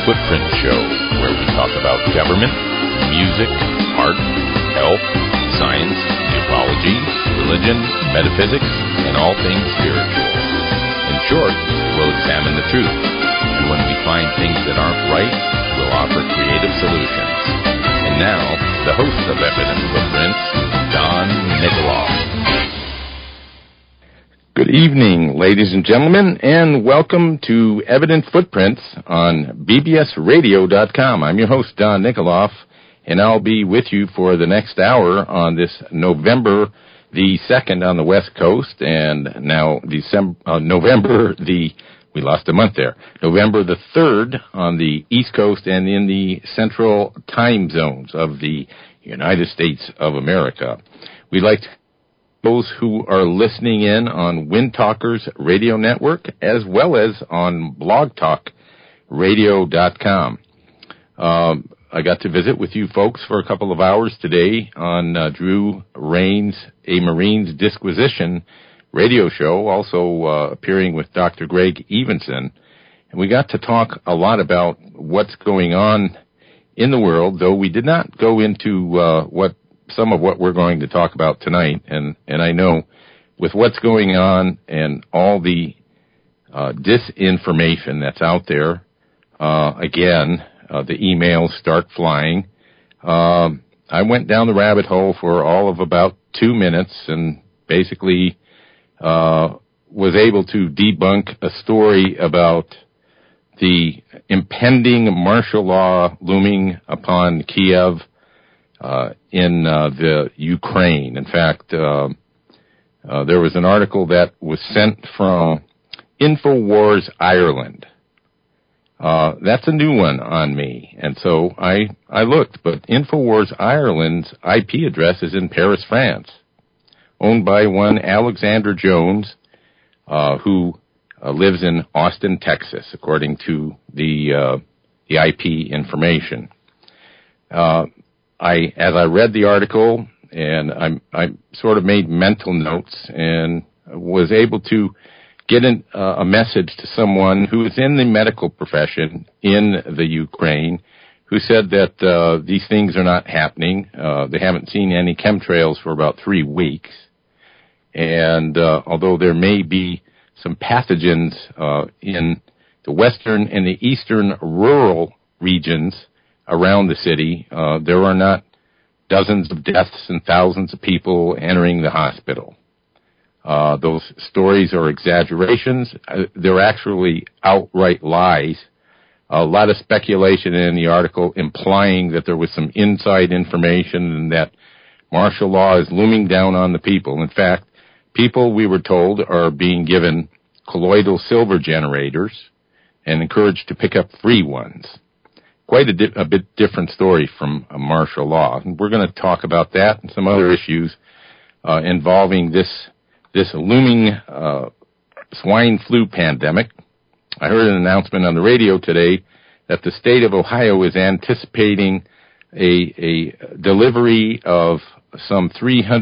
Footprint Show, where we talk about government, music, art, health, science, ufology, religion, metaphysics, and all things spiritual. In short, we'll examine the truth, and when we find things that aren't right, we'll offer creative solutions. And now, the host of Evident Footprints, Don Nikoloff. Good evening, ladies and gentlemen, and welcome to Evident Footprints on bbsradio.com. I'm your host, Don Nikoloff, and I'll be with you for the next hour on this November the 2nd on the West Coast, and now November the 3rd on the East Coast and in the central time zones of the United States of America. We'd like to those who are listening in on Wind Talkers Radio Network as well as on blogtalkradio.com. I got to visit with you folks for a couple of hours today on Drew Rains, A Marine's Disquisition radio show, also appearing with Dr. Greg Evenson. And we got to talk a lot about what's going on in the world, though we did not go into some of what we're going to talk about tonight, and I know with what's going on and all the disinformation that's out there, the emails start flying. I went down the rabbit hole for all of about 2 minutes and basically was able to debunk a story about the impending martial law looming upon Kiev in the Ukraine. In fact, there was an article that was sent from InfoWars Ireland. That's a new one on me, and so I looked, but InfoWars Ireland's IP address is in Paris, France, owned by one Alexander Jones, who lives in Austin, Texas, according to the IP information. As I read the article, and I sort of made mental notes and was able to get a message to someone who is in the medical profession in the Ukraine, who said that these things are not happening. They haven't seen any chemtrails for about 3 weeks. And although there may be some pathogens in the western and the eastern rural regions around the city, there are not dozens of deaths and thousands of people entering the hospital. Those stories are exaggerations. They're actually outright lies. A lot of speculation in the article implying that there was some inside information and that martial law is looming down on the people. In fact, people, we were told, are being given colloidal silver generators and encouraged to pick up free ones. Quite a bit different story from martial law. And we're going to talk about that and some other issues involving this looming swine flu pandemic. I heard an announcement on the radio today that the state of Ohio is anticipating a delivery of some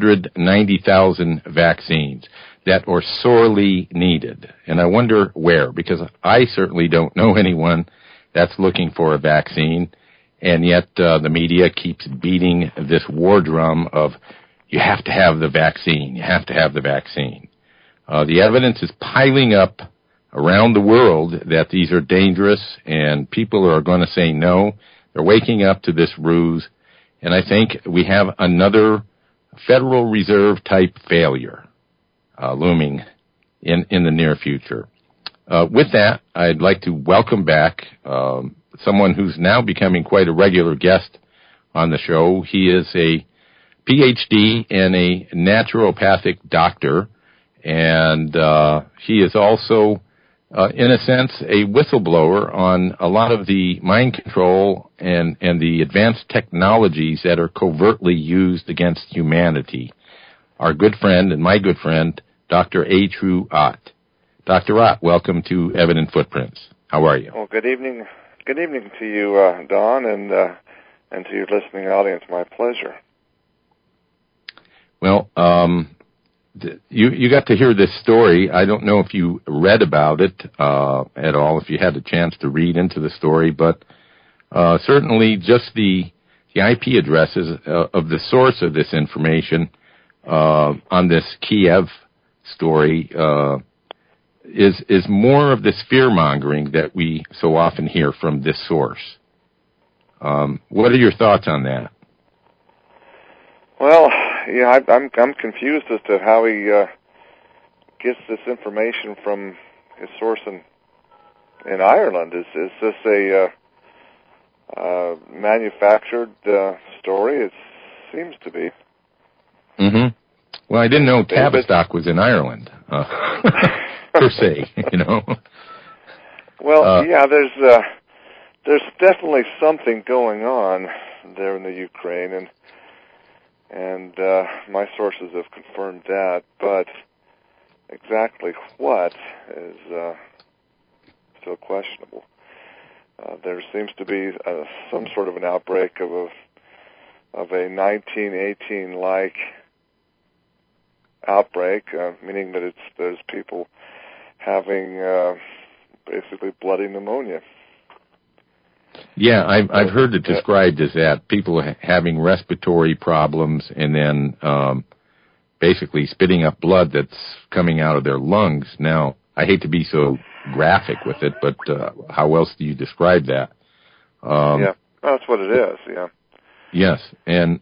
390,000 vaccines that are sorely needed. And I wonder where, because I certainly don't know anyone that's looking for a vaccine, and yet the media keeps beating this war drum of you have to have the vaccine, you have to have the vaccine. The evidence is piling up around the world that these are dangerous, and people are going to say no. They're waking up to this ruse, and I think we have another Federal Reserve type failure looming in the near future. With that, I'd like to welcome back someone who's now becoming quite a regular guest on the show. He is a PhD and a naturopathic doctor, and he is also, in a sense, a whistleblower on a lot of the mind control and the advanced technologies that are covertly used against humanity. Our good friend and my good friend, Dr. A. True Ott. Dr. Ott, welcome to Evident Footprints. How are you? Well, good evening. Good evening to you, Don, and to your listening audience. My pleasure. Well, you got to hear this story. I don't know if you read about it at all, if you had a chance to read into the story, but certainly just the IP addresses of the source of this information on this Kiev story is more of this fear-mongering that we so often hear from this source. What are your thoughts on that? Well, yeah, I'm confused as to how he gets this information from his source in Ireland. Is this a manufactured story? It seems to be. Mm-hmm. Well, I didn't know Tavistock was in Ireland, per se. Well, yeah, there's definitely something going on there in the Ukraine, and my sources have confirmed that, but exactly what is still questionable. There seems to be some sort of an outbreak of a 1918-like outbreak, meaning that there's people having basically bloody pneumonia. Yeah, I've heard it described as that, people having respiratory problems and then basically spitting up blood that's coming out of their lungs. Now, I hate to be so graphic with it, but how else do you describe that? Yeah, that's what it is, yeah. Yes, and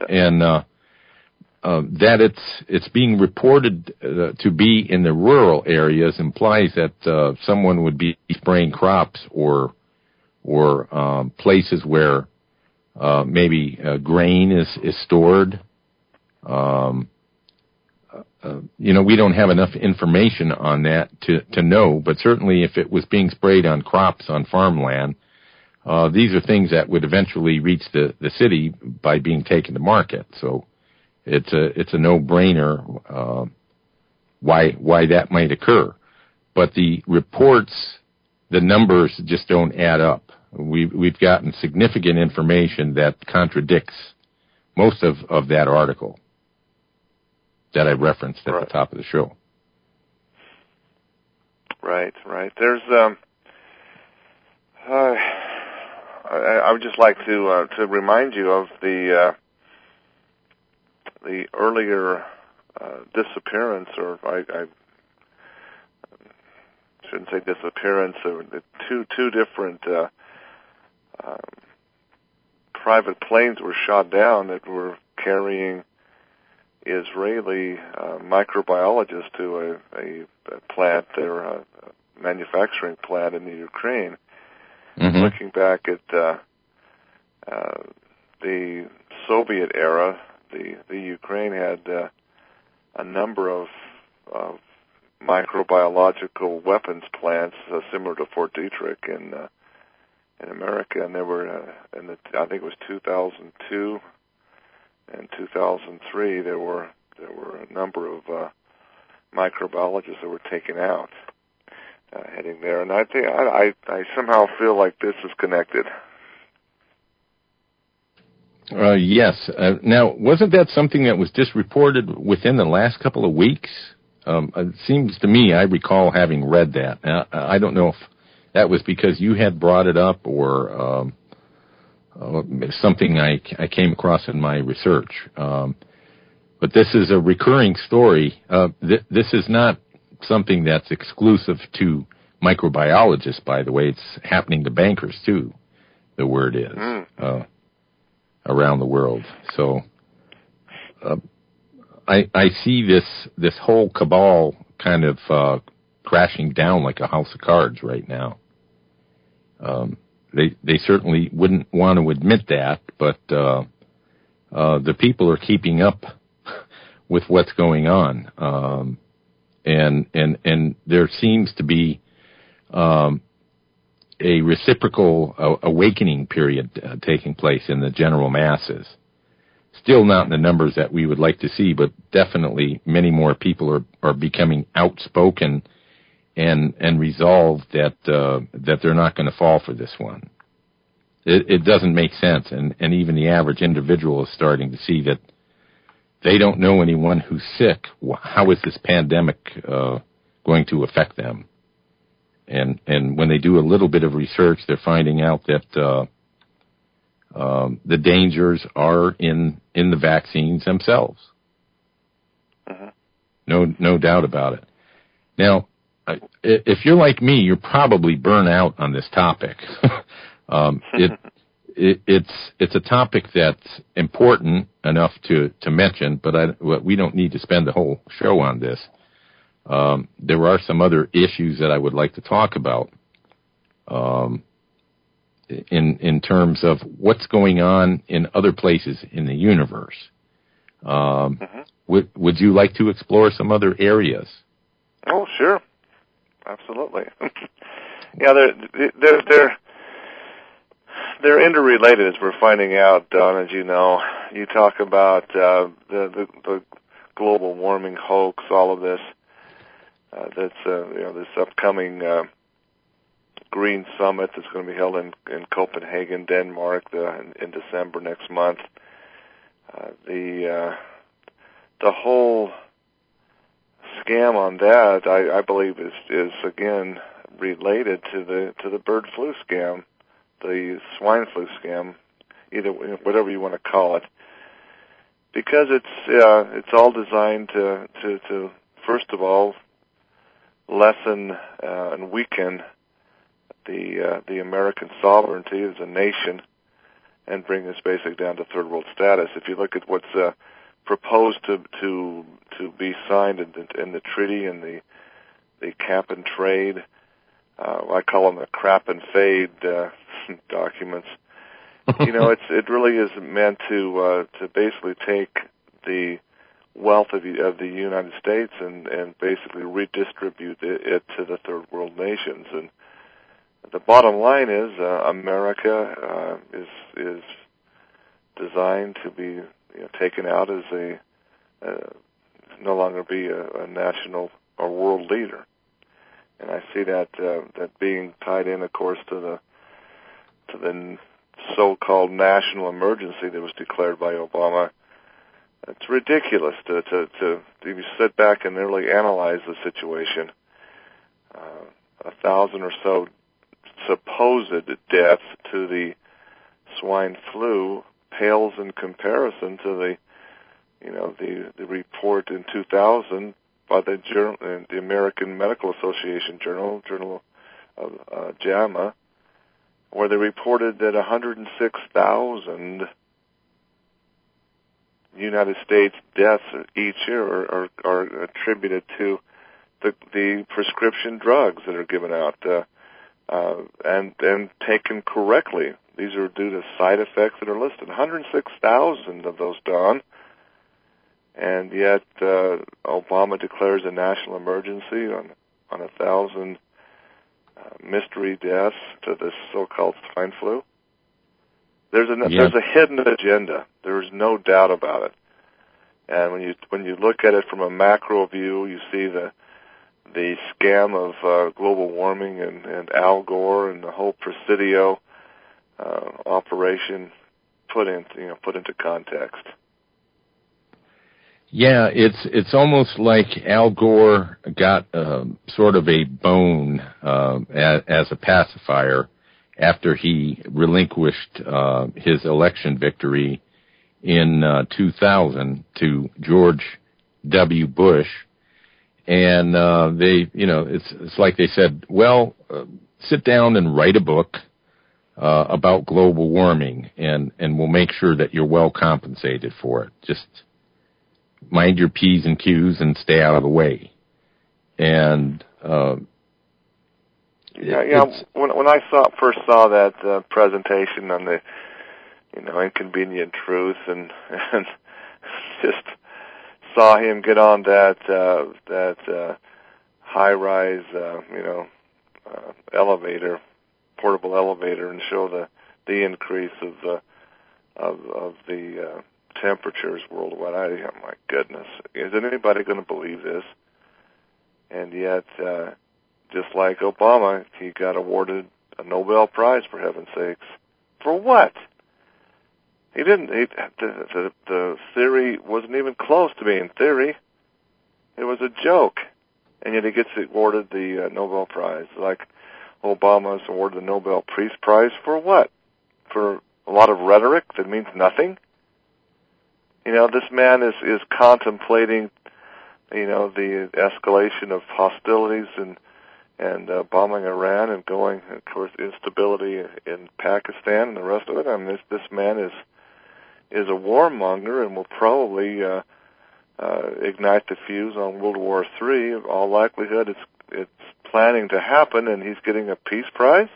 that it's being reported to be in the rural areas implies that someone would be spraying crops or places where maybe grain is stored. We don't have enough information on that to know, but certainly if it was being sprayed on crops on farmland, these are things that would eventually reach the city by being taken to market. So it's a no-brainer why that might occur. But the reports, the numbers just don't add up. We've gotten significant information that contradicts most of that article that I referenced at the top of the show. Right. There's I would just like to remind you of the earlier disappearance, or I shouldn't say disappearance. The two different private planes were shot down that were carrying Israeli microbiologists to a plant, their manufacturing plant in the Ukraine. Mm-hmm. Looking back at the Soviet era, the Ukraine had a number of microbiological weapons plants similar to Fort Detrick in America, and there were I think it was 2002 and 2003 there were a number of microbiologists that were taken out heading there, and I think I somehow feel like this is connected. Yes. Now, wasn't that something that was just reported within the last couple of weeks? It seems to me I recall having read that. I don't know if that was because you had brought it up or something I came across in my research. But this is a recurring story. This is not something that's exclusive to microbiologists, by the way. It's happening to bankers, too, the word is, around the world. So I see this whole cabal kind of crashing down like a house of cards right now. They certainly wouldn't want to admit that, but the people are keeping up with what's going on. And there seems to be a reciprocal awakening period taking place in the general masses. Still not in the numbers that we would like to see, but definitely many more people are becoming outspoken and resolved that they're not going to fall for this one. It doesn't make sense, and even the average individual is starting to see that they don't know anyone who's sick. How is this pandemic going to affect them? And when they do a little bit of research, they're finding out that the dangers are in the vaccines themselves. Mm-hmm. No doubt about it. Now, if you're like me, you're probably burnt out on this topic. It's a topic that's important enough to mention, but we don't need to spend the whole show on this. There are some other issues that I would like to talk about in terms of what's going on in other places in the universe. Mm-hmm. Would you like to explore some other areas? Oh, sure. Absolutely. Yeah, they're interrelated, as we're finding out, Don. As you know, you talk about the global warming hoax, all of this. That's this upcoming Green Summit that's going to be held in Copenhagen, Denmark, in December next month. The whole scam on that, I believe, is again related to the bird flu scam, the swine flu scam, either whatever you want to call it, because it's all designed to first of all lessen and weaken the American sovereignty as a nation and bring us basically down to third world status. If you look at what's proposed to be signed in the treaty and the cap and trade, I call them the crap and fade documents. It really is meant to basically take the wealth of the United States and basically redistribute it to the third world nations. And the bottom line is America is designed to be taken out as no longer be a national or world leader. And I see that being tied in, of course, to the so-called national emergency that was declared by Obama. It's ridiculous to if you sit back and really analyze the situation. 1,000 or so supposed deaths to the swine flu pales in comparison to the report in 2000 by the American Medical Association Journal of JAMA, where they reported that 106,000 United States deaths each year are attributed to the prescription drugs that are given out and taken correctly. These are due to side effects that are listed. 106,000 of those, Don. And yet Obama declares a national emergency on 1,000 mystery deaths to this so-called swine flu. There's a hidden agenda. There's no doubt about it. And when you look at it from a macro view, you see the scam of global warming and Al Gore and the whole Presidio operation put into context. Yeah, it's almost like Al Gore got sort of a bone as a pacifier after he relinquished his election victory in 2000 to George W. Bush, and it's like they said, well, sit down and write a book about global warming, and we'll make sure that you're well compensated for it. Just mind your P's and Q's and stay out of the way. And when I first saw that presentation on the inconvenient truth and just saw him get on that high-rise elevator, portable elevator, and show the increase of the temperatures worldwide. My goodness, is anybody going to believe this? And yet, just like Obama, he got awarded a Nobel Prize, for heaven's sakes. For what? He didn't. The theory wasn't even close to being theory. It was a joke, and yet he gets awarded the Nobel Prize. Like Obama's awarded the Nobel Peace Prize for what? For a lot of rhetoric that means nothing. You know, this man is contemplating, you know, the escalation of hostilities and bombing Iran and going, of course, instability in Pakistan and the rest of it. I mean, this man is a warmonger and will probably ignite the fuse on World War III. In all likelihood, it's planning to happen, and he's getting a peace prize.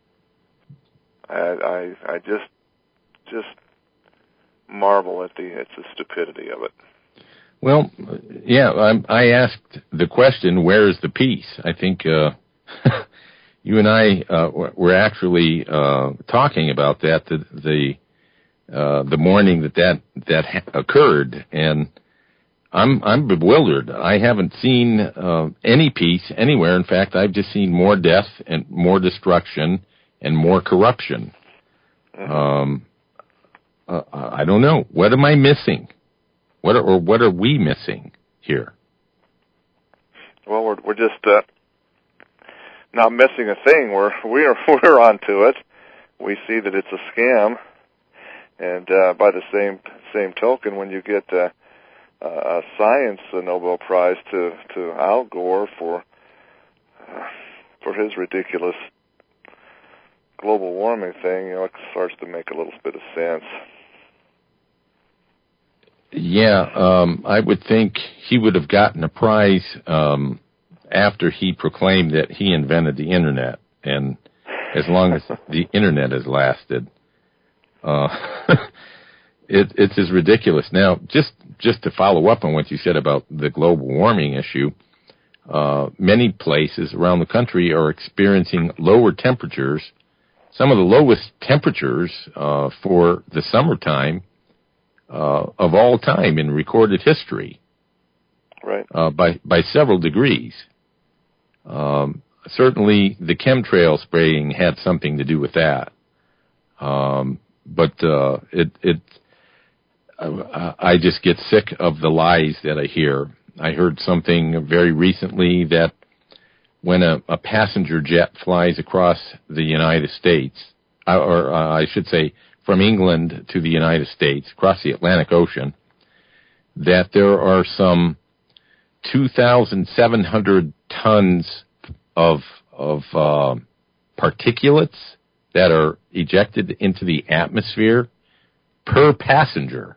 I just marvel at the stupidity of it. Well, yeah, I asked the question, where is the peace? I think you and I were actually talking about that the morning that occurred, and I'm bewildered. I haven't seen any peace anywhere. In fact, I've just seen more death and more destruction and more corruption. I don't know. What am I missing? What are we missing here? Well, we're just not missing a thing. We're onto it. We see that it's a scam, and by the same token, when you get a science Nobel Prize to Al Gore for his ridiculous global warming thing, you know, it starts to make a little bit of sense. Yeah, I would think he would have gotten a prize after he proclaimed that he invented the Internet, and as long as the Internet has lasted, it's as ridiculous. Now, just to follow up on what you said about the global warming issue, many places around the country are experiencing lower temperatures, some of the lowest temperatures for the summertime of all time in recorded history, right? By several degrees. Certainly, the chemtrail spraying had something to do with that. But I just get sick of the lies that I hear. I heard something very recently that when a passenger jet flies across the United States, or I should say from England to the United States, across the Atlantic Ocean, that there are some 2,700 tons of particulates that are ejected into the atmosphere per passenger.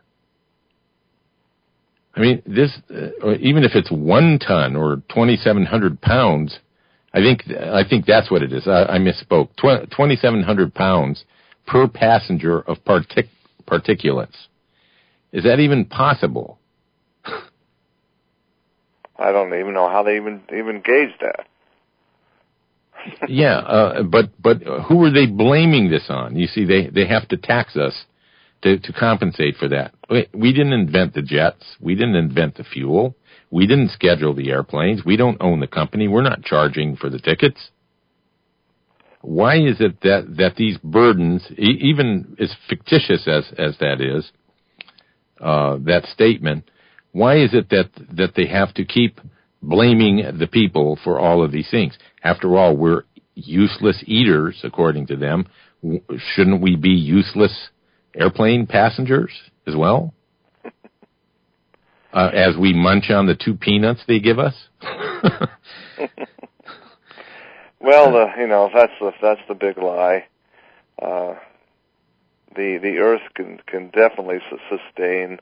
I mean, this, even if it's 1 ton or 2,700 pounds, I think that's what it is. I misspoke. 2,700 pounds per passenger of particulates. Is that even possible? I don't even know how they even gauge that. Yeah, but who are they blaming this on? You see, they have to tax us to compensate for that. We didn't invent the jets. We didn't invent the fuel. We didn't schedule the airplanes. We don't own the company. We're not charging for the tickets. Why is it that these burdens, even as fictitious as that is, that statement, why is it that they have to keep blaming the people for all of these things? After all, we're useless eaters, according to them. Shouldn't we be useless airplane passengers as well? As we munch on the 2 peanuts they give us? Well, that's the big lie. The Earth can definitely sustain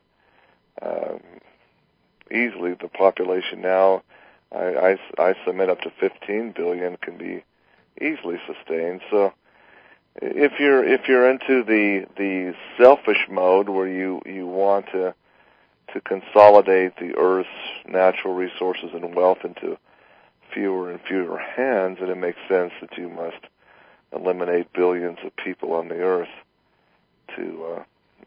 easily the population now. I submit up to 15 billion can be easily sustained. So if you're into the selfish mode where you want to consolidate the Earth's natural resources and wealth into fewer and fewer hands, and it makes sense that you must eliminate billions of people on the Earth to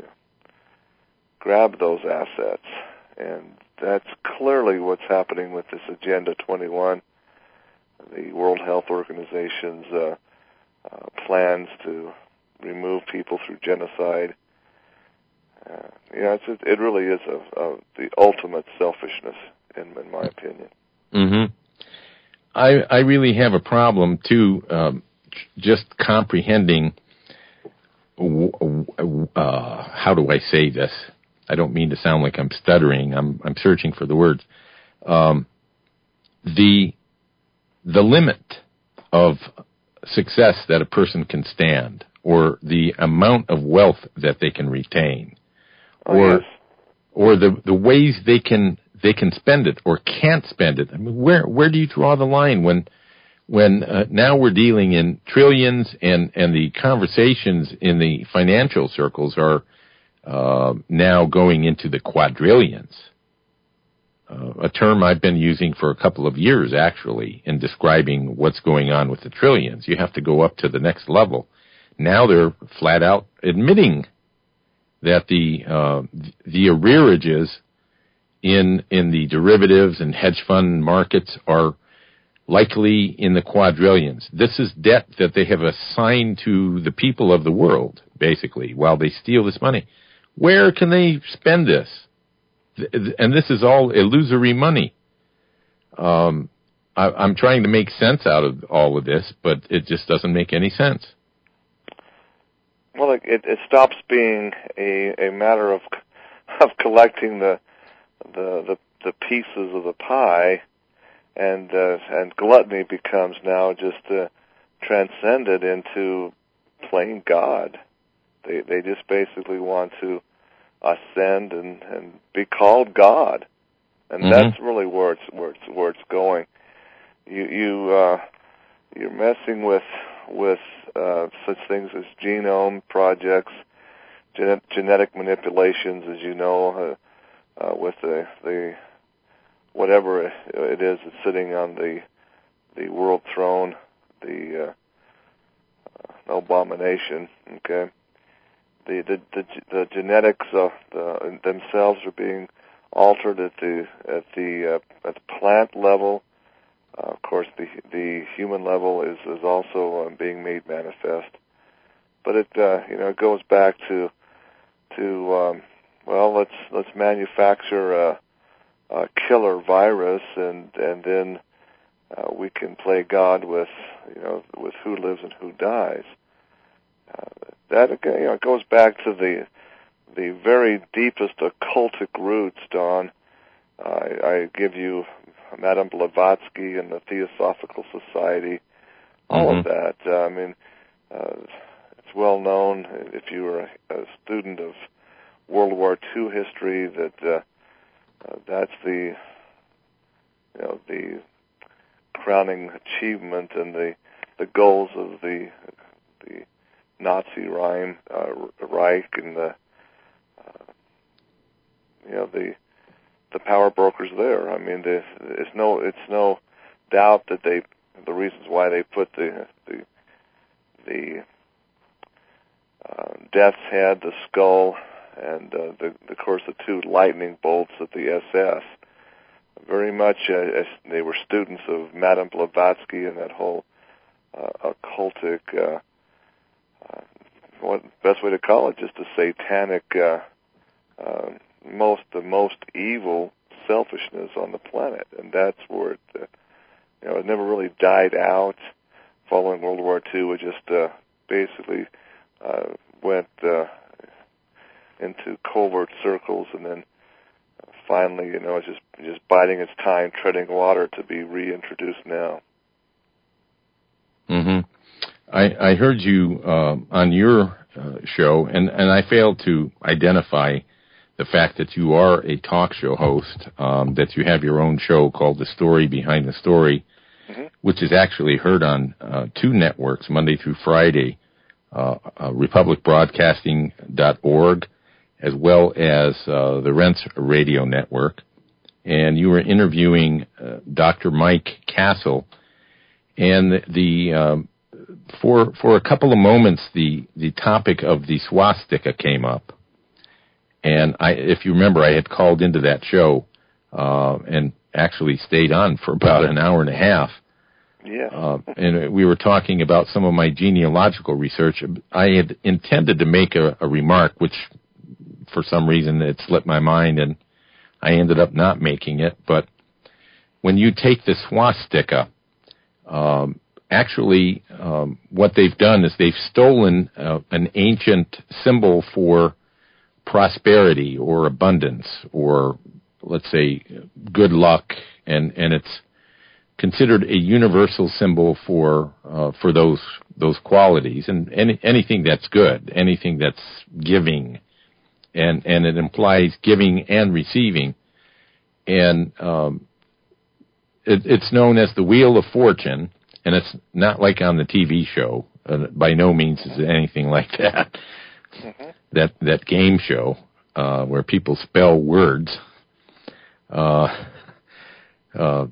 grab those assets. And that's clearly what's happening with this Agenda 21, the World Health Organization's plans to remove people through genocide. it really is the ultimate selfishness, in my opinion. Mm-hmm. I really have a problem too, just comprehending. How do I say this? I don't mean to sound like I'm stuttering. I'm searching for the words. The limit of success that a person can stand, or the amount of wealth that they can retain, or the ways they can spend it or can't spend it. I mean, where do you draw the line when now we're dealing in trillions and the conversations in the financial circles are now going into the quadrillions, a term I've been using for a couple of years, actually, in describing what's going on with the trillions. You have to go up to the next level. Now they're flat out admitting that the arrearages in the derivatives and hedge fund markets are likely in the quadrillions. This is debt that they have assigned to the people of the world, basically, while they steal this money. Where can they spend this? And this is all illusory money. I'm trying to make sense out of all of this, but it just doesn't make any sense. Well, it stops being a matter of collecting the pieces of the pie, and gluttony becomes now just transcended into playing God. They just basically want to ascend and be called God, and that's really where it's going. You're messing with such things as genome projects, genetic manipulations, as you know, with the whatever it is that's sitting on the world throne, the abomination. Okay, the genetics themselves are being altered at the plant level. Of course, the human level is also being made manifest. But it goes back to let's manufacture a killer virus and then we can play God with who lives and who dies. That again, goes back to the very deepest occultic roots, Don. I give you Madame Blavatsky and the Theosophical Society, all of that. I mean, it's well known if you were a student of World War II history that that's the crowning achievement and the goals of the Nazi Reich and the power brokers there. I mean, it's no doubt that the reasons why they put the death's head, the skull, and of course the two lightning bolts at the SS, very much as they were students of Madame Blavatsky and that whole occultic, best way to call it, just a satanic, the most evil selfishness on the planet, and that's where it never really died out. Following World War II, it just basically went into covert circles, and then finally, it's just biding its time, treading water to be reintroduced now. Mm-hmm. I heard you on your show, and I failed to identify the fact that you are a talk show host, that you have your own show called The Story Behind the Story, which is actually heard on two networks, Monday through Friday, republicbroadcasting.org, as well as the Rents Radio Network. And you were interviewing Dr. Mike Castle, and for a couple of moments, the topic of the swastika came up. And if you remember, I had called into that show and actually stayed on for about an hour and a half. Yeah. And we were talking about some of my genealogical research. I had intended to make a remark, which for some reason it slipped my mind, and I ended up not making it. But when you take the swastika, actually, what they've done is they've stolen an ancient symbol for prosperity or abundance, or let's say good luck, and it's considered a universal symbol for those qualities, and anything that's good, anything that's giving, and it implies giving and receiving, and it's known as the Wheel of Fortune, and it's not like on the TV show. By no means is it anything like that. Mm-hmm. That game show where people spell words. The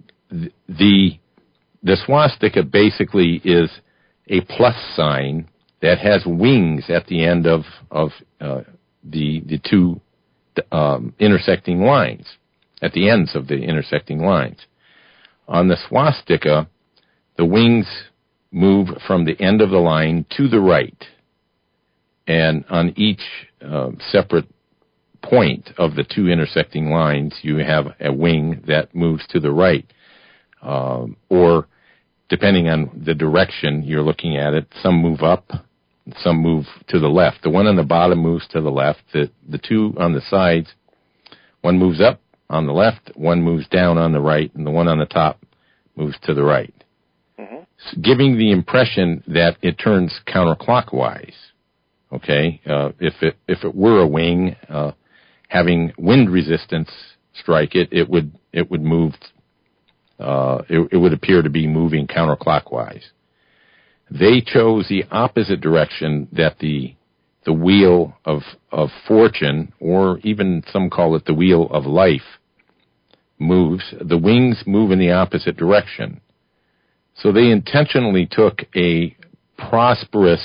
swastika basically is a plus sign that has wings at the end of the two intersecting lines, at the ends of the intersecting lines. On the swastika, the wings move from the end of the line to the right, and on each separate point of the two intersecting lines, you have a wing that moves to the right, or depending on the direction you're looking at it, some move up, some move to the left. The one on the bottom moves to the left. The two on the sides, one moves up on the left, one moves down on the right, and the one on the top moves to the right, giving the impression that it turns counterclockwise. Okay, if it were a wing, having wind resistance strike it, it would move. It would appear to be moving counterclockwise. They chose the opposite direction that the wheel of fortune, or even some call it the wheel of life, moves. The wings move in the opposite direction. So they intentionally took a prosperous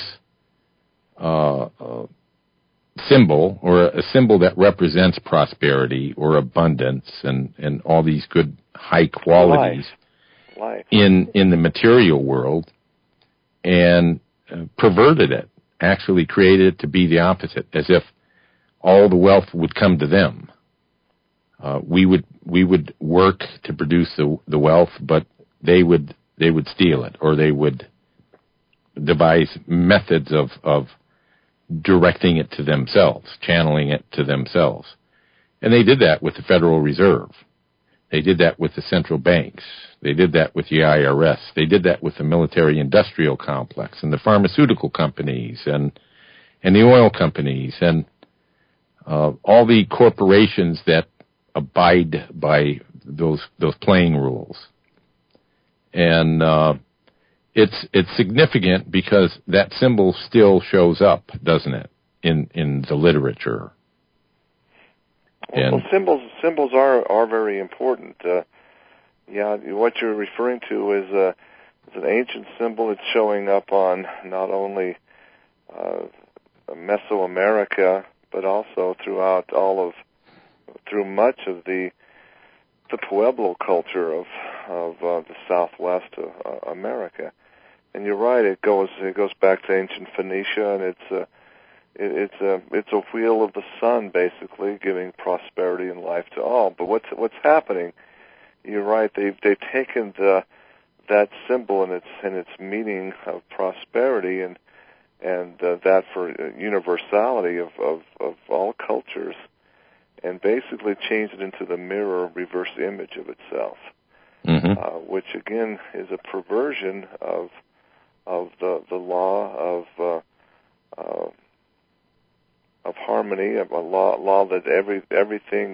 symbol, or a symbol that represents prosperity or abundance and all these good high qualities life. in the material world, and perverted it, actually created it to be the opposite, as if all the wealth would come to them. We would work to produce the wealth, but they would steal it, or they would devise methods of directing it to themselves, channeling it to themselves. And they did that with the Federal Reserve. They did that with the central banks. They did that with the IRS. They did that with the military-industrial complex and the pharmaceutical companies and the oil companies and all the corporations that abide by those playing rules. And it's significant because that symbol still shows up, doesn't it, in the literature? Well, symbols are very important. What you're referring to is an ancient symbol. It's showing up on not only Mesoamerica, but also through much of the Pueblo culture of the Southwest of America. And you're right. It goes back to ancient Phoenicia, and it's a wheel of the sun, basically, giving prosperity and life to all. But what's happening? You're right. They've taken that symbol and its meaning of prosperity and that for universality of all cultures, and basically changed it into the mirror reverse image of itself, which again is a perversion of the law of harmony, of a law that everything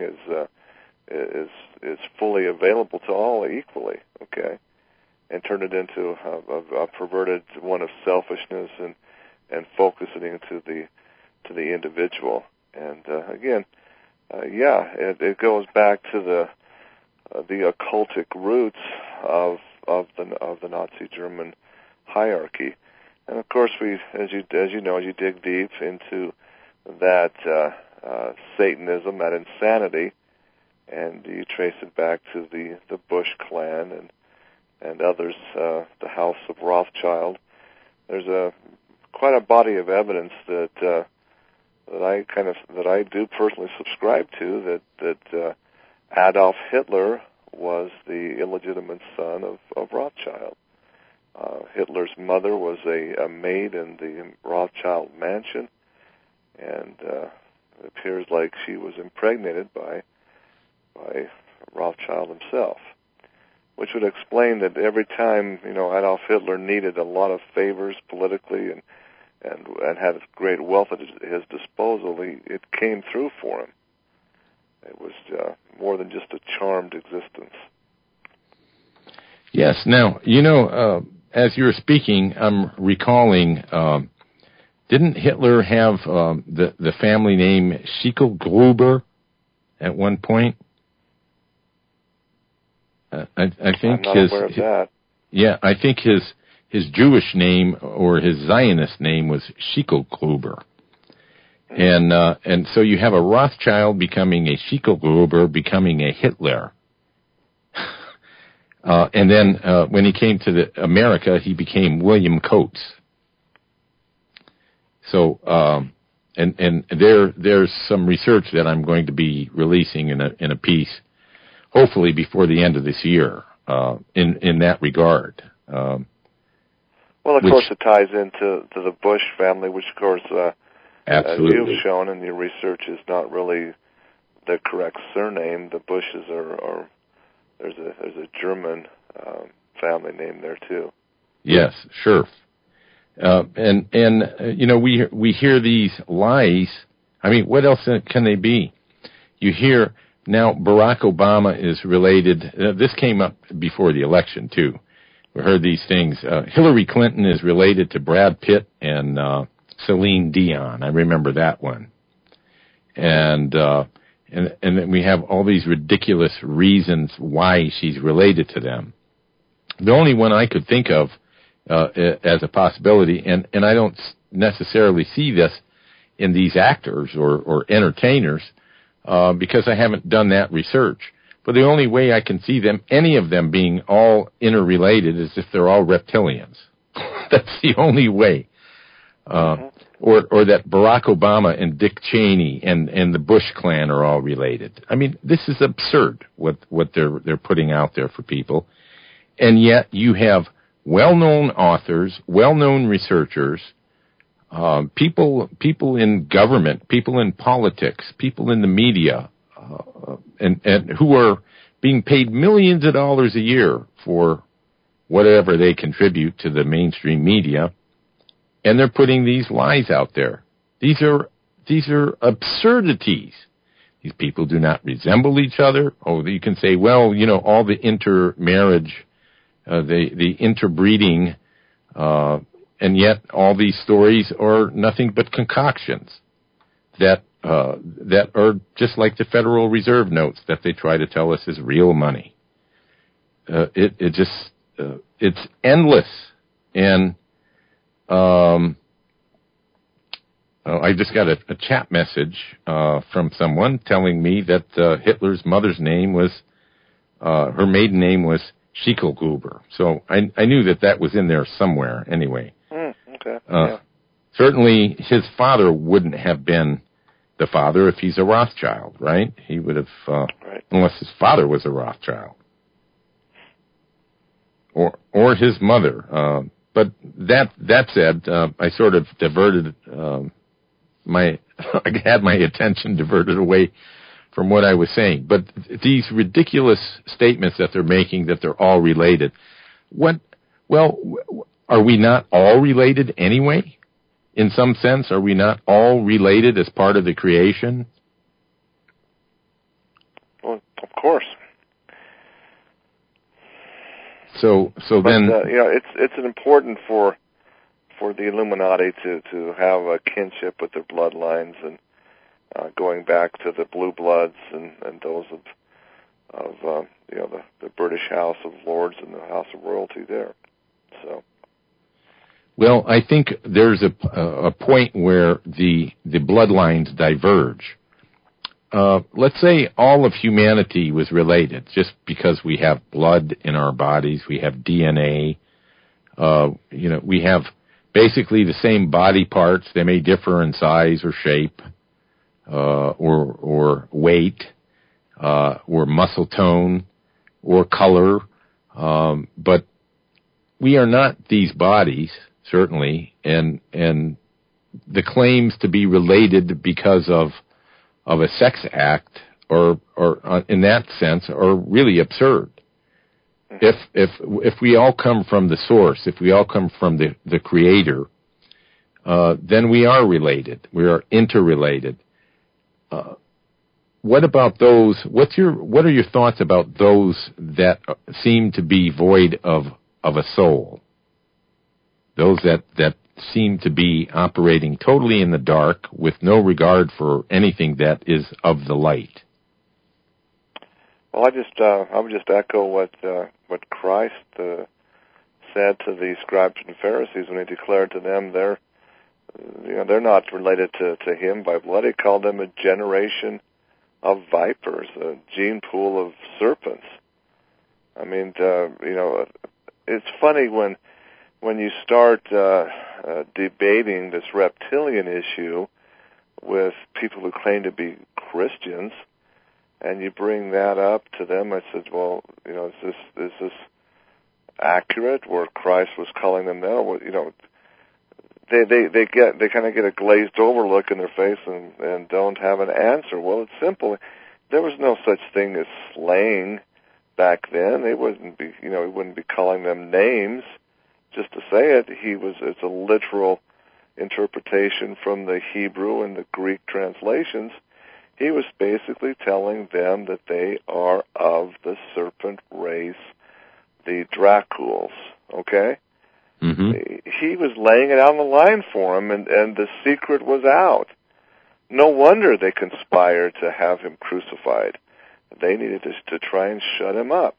is fully available to all equally, okay, and turn it into a perverted one of selfishness and focusing into the individual. And again, it goes back to the occultic roots of the Nazi German hierarchy. And of course, as you dig deep into that Satanism, that insanity, and you trace it back to the Bush clan and others, the House of Rothschild, there's quite a body of evidence that that I do personally subscribe to, that Adolf Hitler was the illegitimate son of Rothschild. Hitler's mother was a maid in the Rothschild mansion, and it appears like she was impregnated by Rothschild himself, which would explain that every time Adolf Hitler needed a lot of favors politically and had great wealth at his disposal, it came through for him. It was more than just a charmed existence. Yes. Now, as you were speaking, I'm recalling, didn't Hitler have the family name Schicklgruber at one point? I think I'm not aware of that. Yeah, I think his Jewish name or his Zionist name was Schicklgruber. And so you have a Rothschild becoming a Schicklgruber, becoming a Hitler. And then when he came to America, he became William Coates. So and there's some research that I'm going to be releasing in a piece, hopefully before the end of this year, in that regard. Well, of course, it ties into the Bush family, which, of course, as you've shown in your research, is not really the correct surname. The Bushes are there's a German family name there too. Yes, sure. And we hear these lies. I mean, what else can they be? You hear now Barack Obama is related. This came up before the election too. We heard these things. Hillary Clinton is related to Brad Pitt and Celine Dion. I remember that one. And then we have all these ridiculous reasons why she's related to them. The only one I could think of as a possibility, and I don't necessarily see this in these actors or entertainers because I haven't done that research. But the only way I can see any of them being all interrelated is if they're all reptilians. That's the only way. Or that Barack Obama and Dick Cheney and the Bush clan are all related. I mean, this is absurd what they're putting out there for people. And yet you have well-known authors, well-known researchers, people in government, people in politics, people in the media, and who are being paid millions of dollars a year for whatever they contribute to the mainstream media, and they're putting these lies out there. These are absurdities. These people do not resemble each other. Oh, you can say, well, all the intermarriage, the interbreeding, and yet all these stories are nothing but concoctions that are just like the Federal Reserve notes that they try to tell us is real money. It's endless. And I just got a chat message from someone telling me that Hitler's mother's name was, her maiden name was Schicklgruber. So I knew that was in there somewhere anyway. Okay. Yeah. Certainly his father wouldn't have been the father if he's a Rothschild, right? He would have, right. Unless his father was a Rothschild. Or his mother. But that said, I sort of diverted I had my attention diverted away from what I was saying. But these ridiculous statements that they're making, that they're all related. Are we not all related anyway? In some sense, are we not all related as part of the creation? Well, of course. So then, it's important for the Illuminati to have a kinship with their bloodlines, and going back to the Blue Bloods and those of the British House of Lords and the House of Royalty there. So. Well, I think there's a point where the bloodlines diverge. Let's say all of humanity was related, just because we have blood in our bodies, we have DNA, we have basically the same body parts. They may differ in size or shape, or weight, or muscle tone, or color, but we are not these bodies, certainly, and the claims to be related because of a sex act, or in that sense, are really absurd. If we all come from the source, if we all come from the Creator, then we are related. We are interrelated. What about those? What are your thoughts about those that seem to be void of a soul? Those that seem to be operating totally in the dark with no regard for anything that is of the light. Well, I would just echo what Christ said to the scribes and Pharisees when he declared to them they're not related to him by blood. He called them a generation of vipers, a gene pool of serpents. I mean, it's funny when you start debating this reptilian issue with people who claim to be Christians, and you bring that up to them. I said, well, is this accurate? Where Christ was calling them that? Well, they kind of get a glazed over look in their face and don't have an answer. Well, it's simple. There was no such thing as slang back then. He wouldn't be calling them names just to say it. It's a literal interpretation from the Hebrew and the Greek translations. He was basically telling them that they are of the serpent race, the Draculs, okay? Mm-hmm. He was laying it out on the line for him, and the secret was out. No wonder they conspired to have him crucified. They needed to try and shut him up.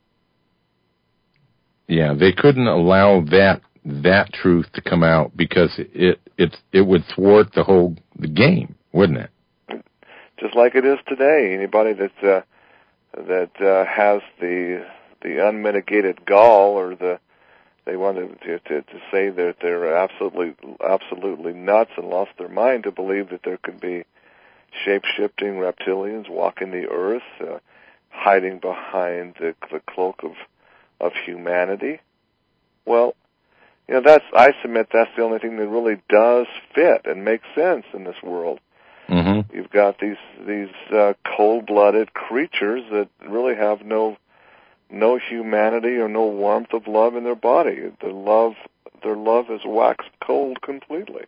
Yeah, they couldn't allow that truth to come out because it would thwart the game, wouldn't it? Just like it is today. Anybody that has the unmitigated gall, or they want to say that they're absolutely nuts and lost their mind to believe that there could be shape-shifting reptilians walking the earth, hiding behind the cloak of humanity. Well, I submit that's the only thing that really does fit and makes sense in this world. Mm-hmm. You've got these cold-blooded creatures that really have no humanity or no warmth of love in their body. Their love is waxed cold completely.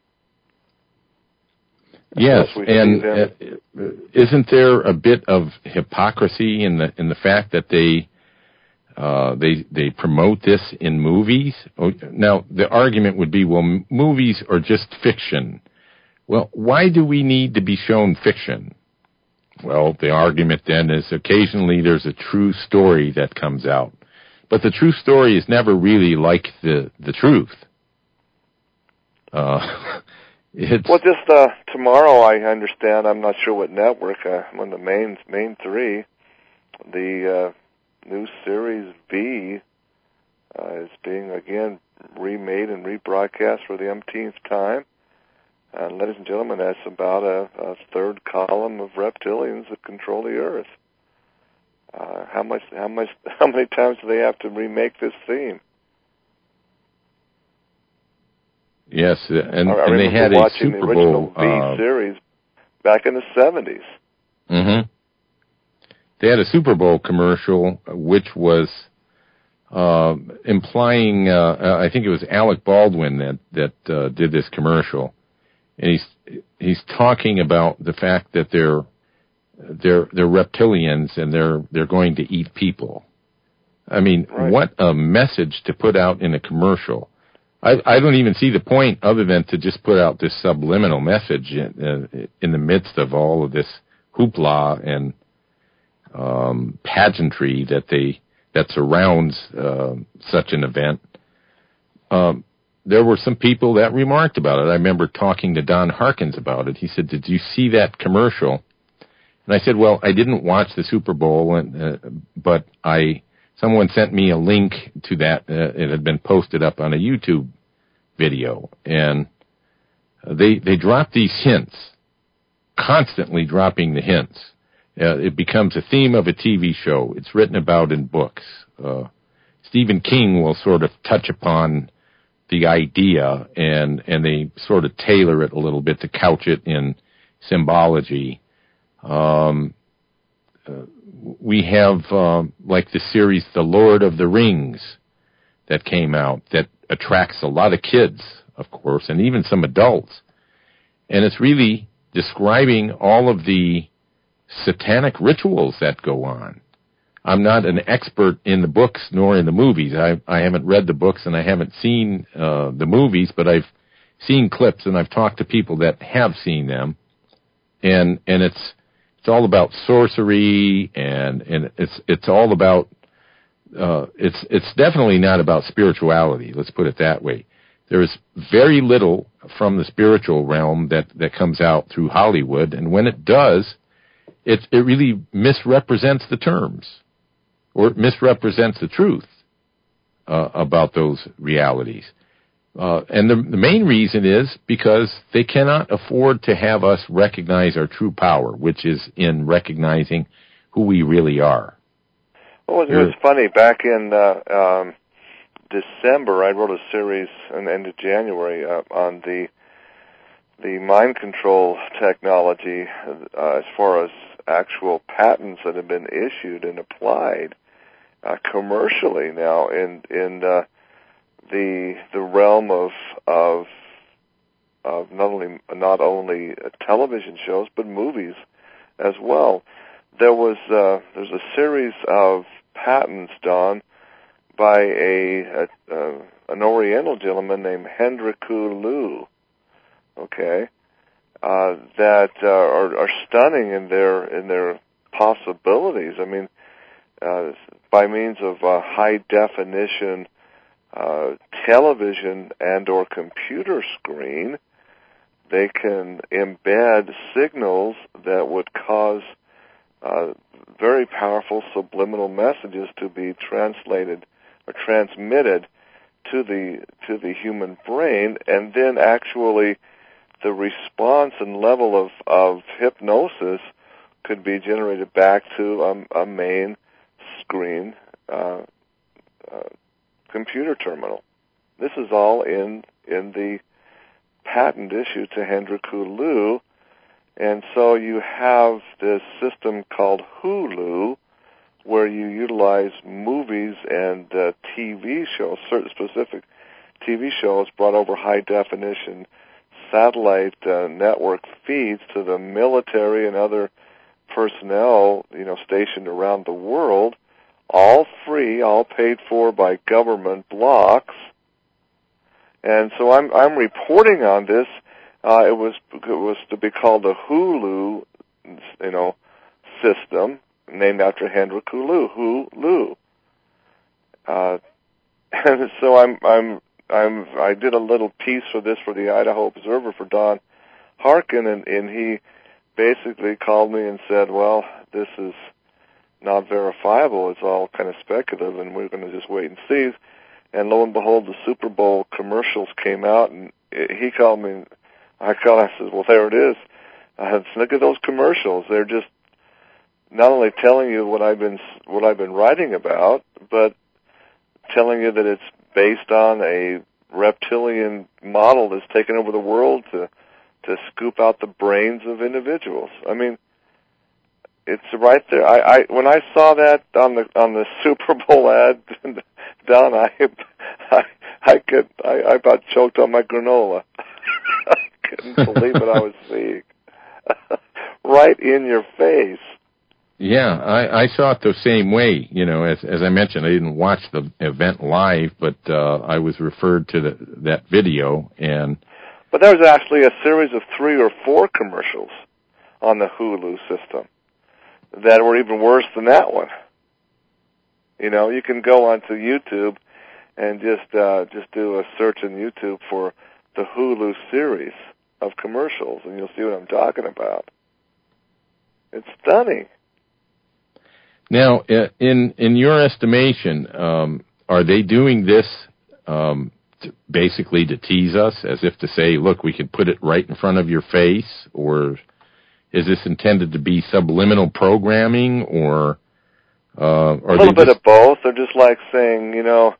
Yes, and isn't there a bit of hypocrisy in the fact that they promote this in movies? Now, the argument would be, well, movies are just fiction. Well, why do we need to be shown fiction? Well, the argument then is occasionally there's a true story that comes out. But the true story is never really like the truth. Tomorrow, I understand, I'm not sure what network, one of the main three, the new series V is being, again, remade and rebroadcast for the umpteenth time. And ladies and gentlemen, that's about a third column of reptilians that control the earth. How many times do they have to remake this theme? Yes, and they had a Super Bowl the original V series back in the 70s. Mm-hmm. They had a Super Bowl commercial which was implying, I think it was Alec Baldwin that did this commercial. And he's talking about the fact that they're reptilians and they're going to eat people. I mean, right. What a message to put out in a commercial. I don't even see the point other than to just put out this subliminal message in the midst of all of this hoopla and pageantry that surrounds such an event. There were some people that remarked about it. I remember talking to Don Harkins about it. He said, "Did you see that commercial?" And I said, "Well, I didn't watch the Super Bowl, but someone sent me a link to that. It had been posted up on a YouTube video, and they drop these hints, constantly dropping the hints. It becomes a theme of a TV show. It's written about in books. Stephen King will sort of touch upon the idea, and they sort of tailor it a little bit to couch it in symbology. We have, like the series The Lord of the Rings that came out that attracts a lot of kids, of course, and even some adults. And it's really describing all of the satanic rituals that go on. I'm not an expert in the books nor in the movies. I haven't read the books and I haven't seen the movies, but I've seen clips and I've talked to people that have seen them. And it's all about sorcery, and it's all about it's definitely not about spirituality. Let's put it that way. There is very little from the spiritual realm that comes out through Hollywood, and when it does, it really misrepresents the terms, or it misrepresents the truth about those realities. And the main reason is because they cannot afford to have us recognize our true power, which is in recognizing who we really are. Well, it was funny. Back in December, I wrote a series in the end of January on the mind control technology as far as actual patents that have been issued and applied commercially now in the realm of not only television shows but movies as well. There's a series of patents done by an Oriental gentleman named Henriku Lu, okay, that are stunning in their possibilities. I mean, by means of high definition television and or computer screen, they can embed signals that would cause very powerful subliminal messages to be translated or transmitted to the human brain, and then actually the response and level of hypnosis could be generated back to a main screen computer terminal. This is all in the patent issue to Henriku Lu, and so you have this system called Hulu, where you utilize movies and TV shows, certain specific TV shows brought over high definition satellite network feeds to the military and other personnel, stationed around the world, all free, all paid for by government blocks. And so I'm reporting on this. It was to be called the Hulu, system, named after Henriku Lu, Hulu. And so I did a little piece for this for the Idaho Observer for Don Harkin, and he basically called me and said, well, this is not verifiable. It's all kind of speculative, and we're going to just wait and see. And lo and behold, the Super Bowl commercials came out, and he called me. I said, well, there it is. Look at those commercials. They're just not only telling you what I've been writing about, but telling you that it's based on a reptilian model that's taken over the world to scoop out the brains of individuals. I mean, it's right there. When I saw that on the Super Bowl ad, Don, I about choked on my granola. I couldn't believe what I was seeing. Right in your face. Yeah, I saw it the same way. As I mentioned, I didn't watch the event live, but I was referred to that video. But there was actually a series of 3 or 4 commercials on the Hulu system that were even worse than that one. You can go onto YouTube and just do a search on YouTube for the Hulu series of commercials, and you'll see what I'm talking about. It's stunning. Now, in your estimation, are they doing this basically to tease us, as if to say, look, we could put it right in front of your face? Or is this intended to be subliminal programming, or a little bit of both? They're just like saying,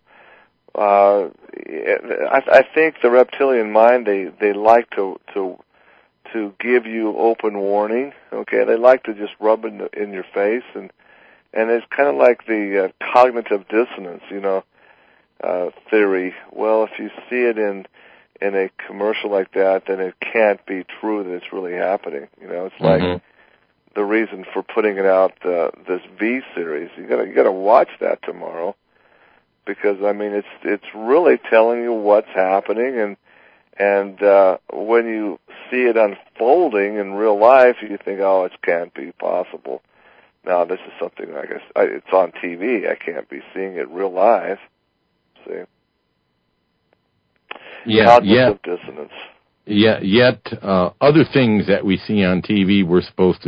I think the reptilian mind, they like to give you open warning. Okay, they like to just rub it in your face, and it's kind of like the cognitive dissonance, theory. Well, if you see it in a commercial like that, then it can't be true that it's really happening. It's like the reason for putting it out, this V series. You gotta watch that tomorrow, because it's really telling you what's happening, and when you see it unfolding in real life, you think, oh, it can't be possible. Now, this is something, I guess, it's on TV. I can't be seeing it real live. See? Yeah, cognitive dissonance. Yeah. Yet, other things that we see on TV, we're supposed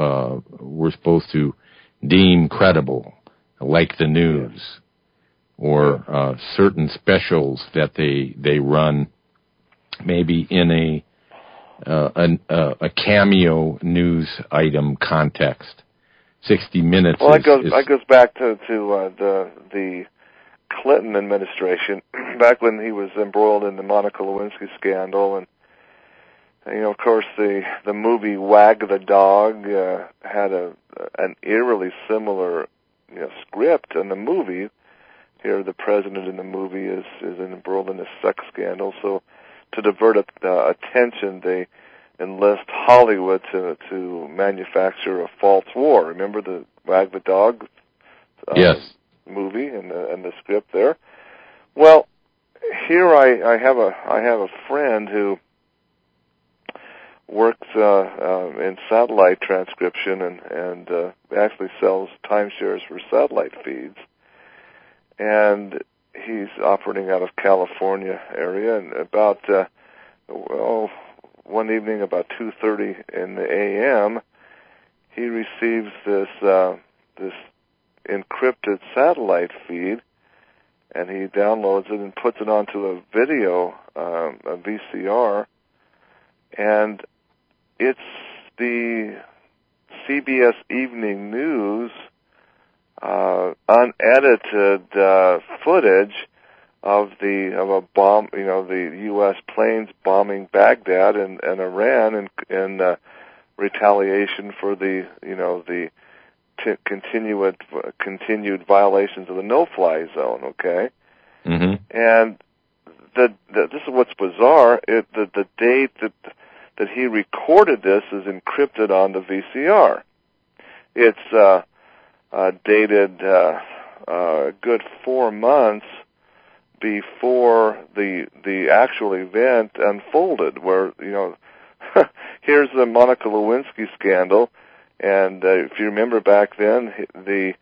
to deem credible, like the news, or certain specials that they run, maybe in a cameo news item context. 60 Minutes. Well, that goes back to the Clinton administration, back when he was embroiled in the Monica Lewinsky scandal, and of course the movie Wag the Dog had an eerily similar script. In the movie, here the president in the movie is embroiled in a sex scandal. So to divert attention, they enlist Hollywood to manufacture a false war. Remember the Wag the Dog? Yes. Movie and the script there. Well, here I have a friend who works in satellite transcription and actually sells timeshares for satellite feeds, and he's operating out of California area. And about one evening about 2:30 in the a.m., he receives this encrypted satellite feed, and he downloads it and puts it onto a video, a VCR, and it's the CBS Evening News unedited footage of a bomb, the U.S. planes bombing Baghdad and Iran in retaliation for the continued violations of the no-fly zone. Okay, and this is what's bizarre. The date that he recorded this is encrypted on the VCR. It's dated a good 4 months before the actual event unfolded. Where here's the Monica Lewinsky scandal. And if you remember back then, the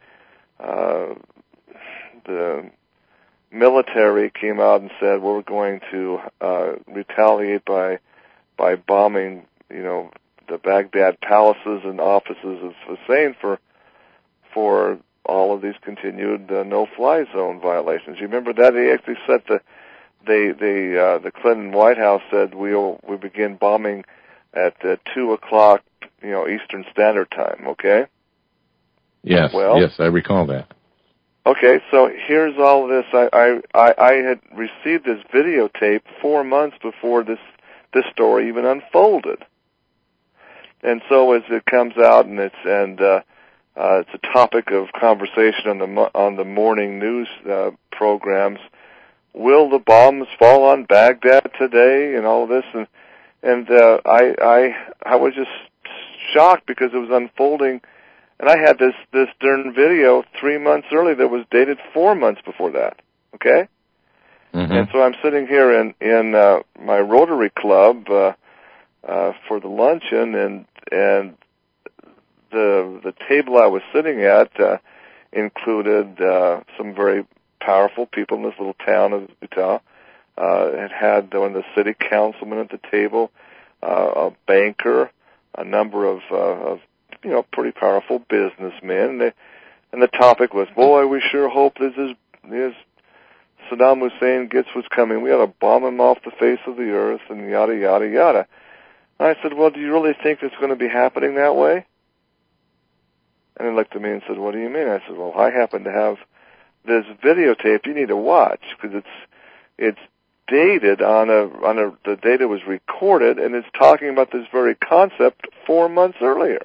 military came out and said, we're going to retaliate by bombing, the Baghdad palaces and offices of Hussein for all of these continued no-fly zone violations. You remember that? They actually said the Clinton White House said we begin bombing at 2:00. Eastern Standard Time, okay? Yes, yes, I recall that. Okay, so here's all of this. I had received this videotape 4 months before this story even unfolded, and so as it comes out and it's a topic of conversation on the morning news programs. Will the bombs fall on Baghdad today? And all of this, and I was just shocked because it was unfolding, and I had this darn video 3 months early that was dated 4 months before that. Okay, and so I'm sitting here in my Rotary Club for the luncheon, and the table I was sitting at included some very powerful people in this little town of Utah. It had one of the city councilmen at the table, a banker, a number of pretty powerful businessmen, and the topic was, boy, we sure hope this is Saddam Hussein gets what's coming. We ought to bomb him off the face of the earth and yada, yada, yada. And I said, well, do you really think it's going to be happening that way? And he looked at me and said, what do you mean? I said, well, I happen to have this videotape you need to watch because it's dated the date it was recorded, and it's talking about this very concept 4 months earlier.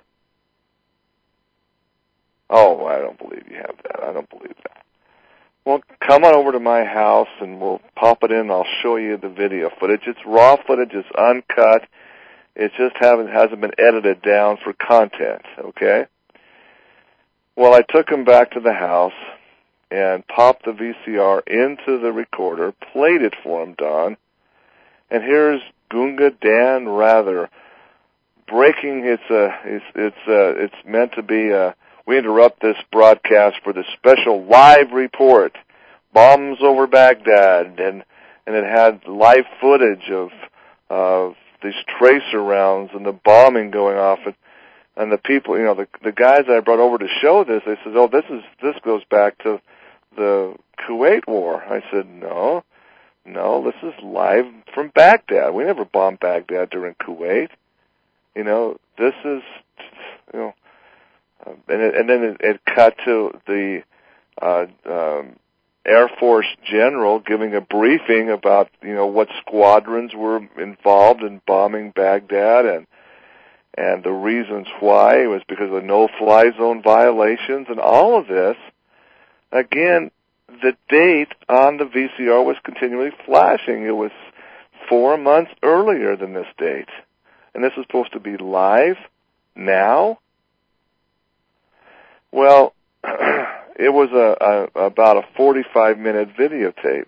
Oh, I don't believe you have that. I don't believe that. Well, come on over to my house, and we'll pop it in, and I'll show you the video footage. It's raw footage. It's uncut. It just hasn't been edited down for content, okay? Well, I took him back to the house and popped the VCR into the recorder, played it for him, Don, and here's Gunga Dan Rather breaking. It's meant to be. We interrupt this broadcast for the special live report, bombs over Baghdad, and it had live footage of these tracer rounds and the bombing going off, and the people, the guys I brought over to show this, they said, oh, this goes back to the Kuwait War. I said, no, this is live from Baghdad. We never bombed Baghdad during Kuwait. This is, and then it cut to the Air Force general giving a briefing about, what squadrons were involved in bombing Baghdad and the reasons why. It was because of no-fly zone violations and all of this. Again, the date on the VCR was continually flashing. It was 4 months earlier than this date. And this was supposed to be live now? Well, it was about a 45-minute videotape.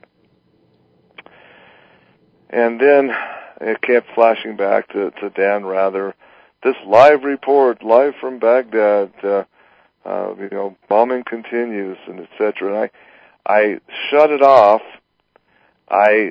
And then it kept flashing back to Dan Rather. This live report, live from Baghdad, bombing continues, and et cetera. And I shut it off. I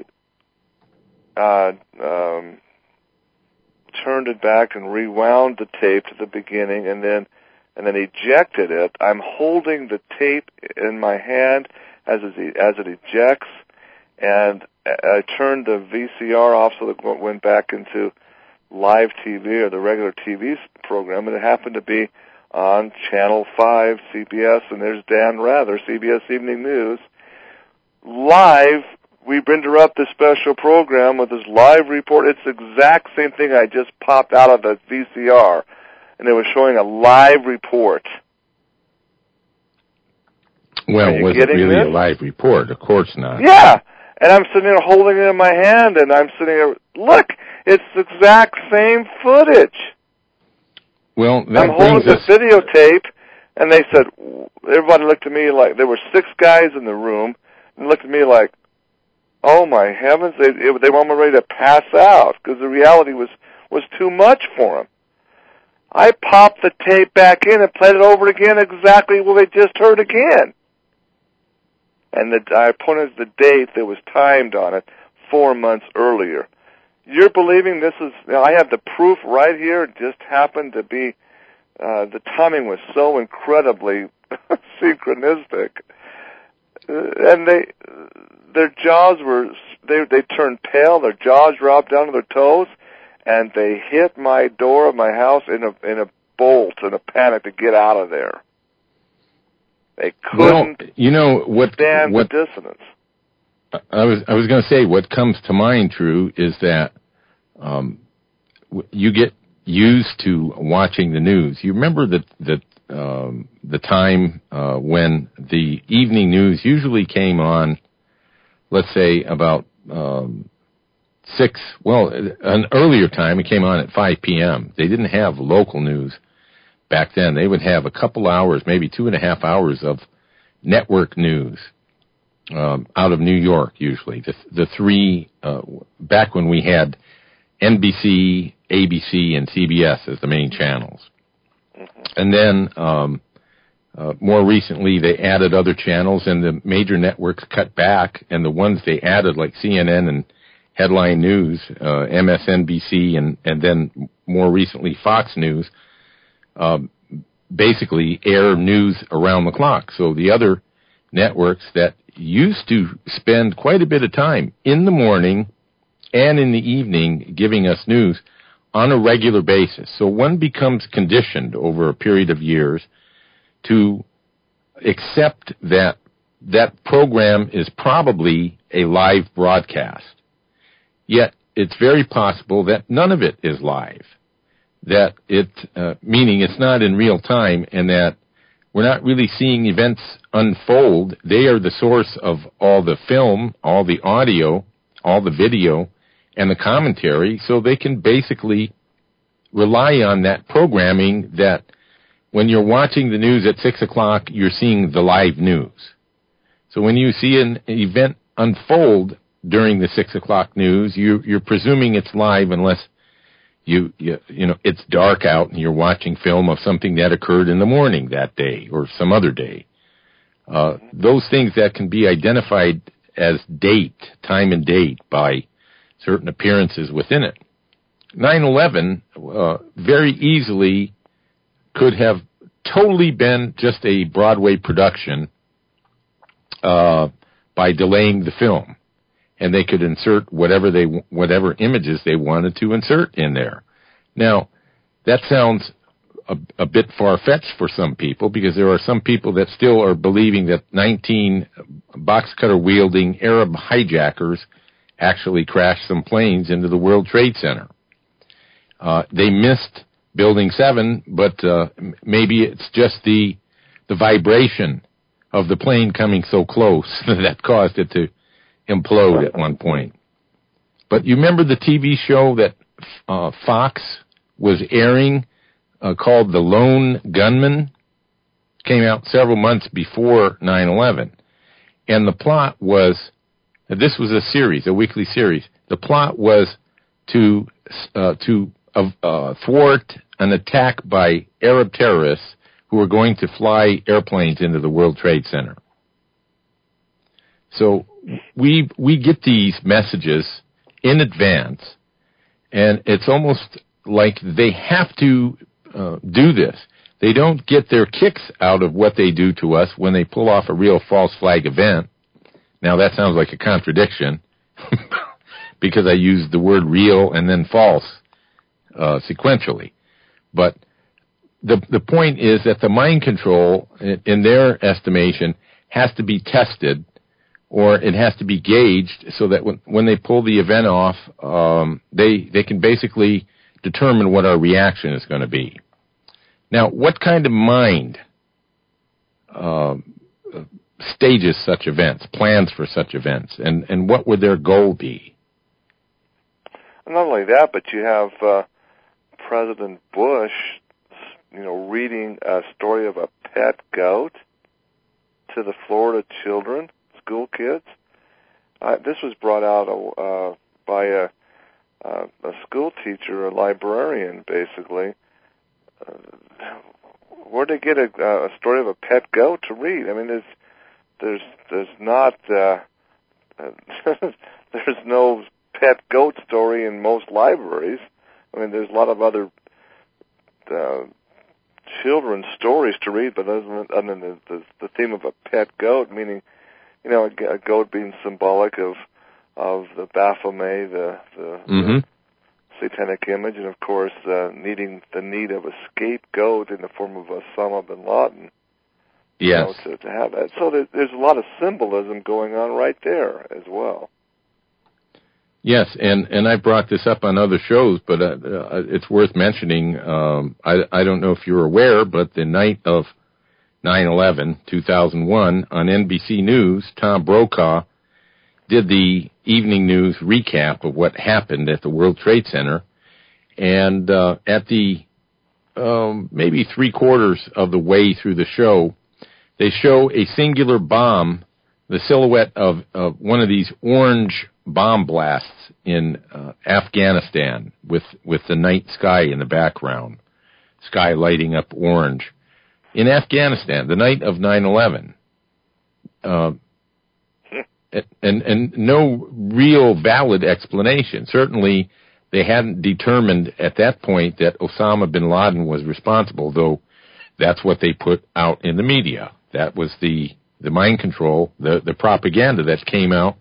turned it back and rewound the tape to the beginning, and then ejected it. I'm holding the tape in my hand as it ejects, and I turned the VCR off so that it went back into live TV or the regular TV program, and it happened to be on Channel 5, CBS, and there's Dan Rather, CBS Evening News. Live, we interrupt this special program with this live report. It's the exact same thing I just popped out of the VCR, and they were showing a live report. Well, was it really a live report? Of course not. Yeah, and I'm sitting there holding it in my hand, and I'm sitting there, look, it's the exact same footage. Well, I'm holding the videotape, and they said, everybody looked at me like, there were 6 guys in the room, and looked at me like, oh my heavens, they were almost ready to pass out, because the reality was too much for them. I popped the tape back in and played it over again exactly what they just heard again. And I pointed the date that was timed on it 4 months earlier. You're believing this is, I have the proof right here. It just happened to be, the timing was so incredibly synchronistic. And their jaws they turned pale, their jaws dropped down to their toes, and they hit my door of my house in a bolt, in a panic to get out of there. They couldn't stand the dissonance. I was going to say, what comes to mind, Drew, is that you get used to watching the news. You remember the time when the evening news usually came on, let's say about 6. Well, an earlier time it came on at 5 p.m. They didn't have local news back then. They would have a couple hours, maybe 2.5 hours of network news. Out of New York, usually. The 3, back when we had NBC, ABC, and CBS as the main channels. Mm-hmm. And then, more recently, they added other channels, and the major networks cut back, and the ones they added, like CNN and Headline News, MSNBC, and then more recently Fox News, basically air news around the clock. So the other networks that used to spend quite a bit of time in the morning and in the evening giving us news on a regular basis. So one becomes conditioned over a period of years to accept that that program is probably a live broadcast. Yet it's very possible that none of it is live, that meaning it's not in real time, and that we're not really seeing events unfold. They are the source of all the film, all the audio, all the video, and the commentary, so they can basically rely on that programming that when you're watching the news at 6 o'clock, you're seeing the live news. So when you see an event unfold during the 6 o'clock news, you're presuming it's live unless you know it's dark out and you're watching film of something that occurred in the morning that day or some other day. Those things that can be identified as time and date by certain appearances within it. 9/11 very easily could have totally been just a Broadway production by delaying the film, and they could insert whatever images they wanted to insert in there. Now, that sounds a bit far-fetched for some people, because there are some people that still are believing that 19 box cutter-wielding Arab hijackers actually crashed some planes into the World Trade Center. They missed Building 7, but maybe it's just the vibration of the plane coming so close that caused it to implode at one point. But you remember the TV show that Fox was airing called The Lone Gunman? Came out several months before 9/11. And the plot was, this was a series, a weekly series. The plot was to thwart an attack by Arab terrorists who were going to fly airplanes into the World Trade Center. So we get these messages in advance, and it's almost like they have to do this. They don't get their kicks out of what they do to us when they pull off a real false flag event. Now that sounds like a contradiction because I used the word real and then false sequentially. But the point is that the mind control, in their estimation, has to be tested, or it has to be gauged so that when they pull the event off, they can basically determine what our reaction is going to be. Now, what kind of mind stages such events, plans for such events, and what would their goal be? Not only that, but you have President Bush, reading a story of a pet goat to the Florida children, school kids. This was brought out by a school teacher, a librarian, basically. Where'd they get a story of a pet goat to read? I mean, there's not there's no pet goat story in most libraries. I mean, there's a lot of other children's stories to read, but other than the theme of a pet goat, meaning, a goat being symbolic of the Baphomet, the satanic image, and of course needing the need of a scapegoat in the form of Osama bin Laden. Yes. To have that. So there's a lot of symbolism going on right there as well. Yes, and I brought this up on other shows, but it's worth mentioning. I don't know if you're aware, but the night of 9/11, 2001, on NBC News, Tom Brokaw did the evening news recap of what happened at the World Trade Center, and at the maybe 3/4 of the way through the show, they show a singular bomb, the silhouette of one of these orange bomb blasts in Afghanistan with the night sky in the background, sky lighting up orange. In Afghanistan, the night of 9/11. And no real valid explanation. Certainly, they hadn't determined at that point that Osama bin Laden was responsible, though that's what they put out in the media. That was the the mind control, the propaganda that came out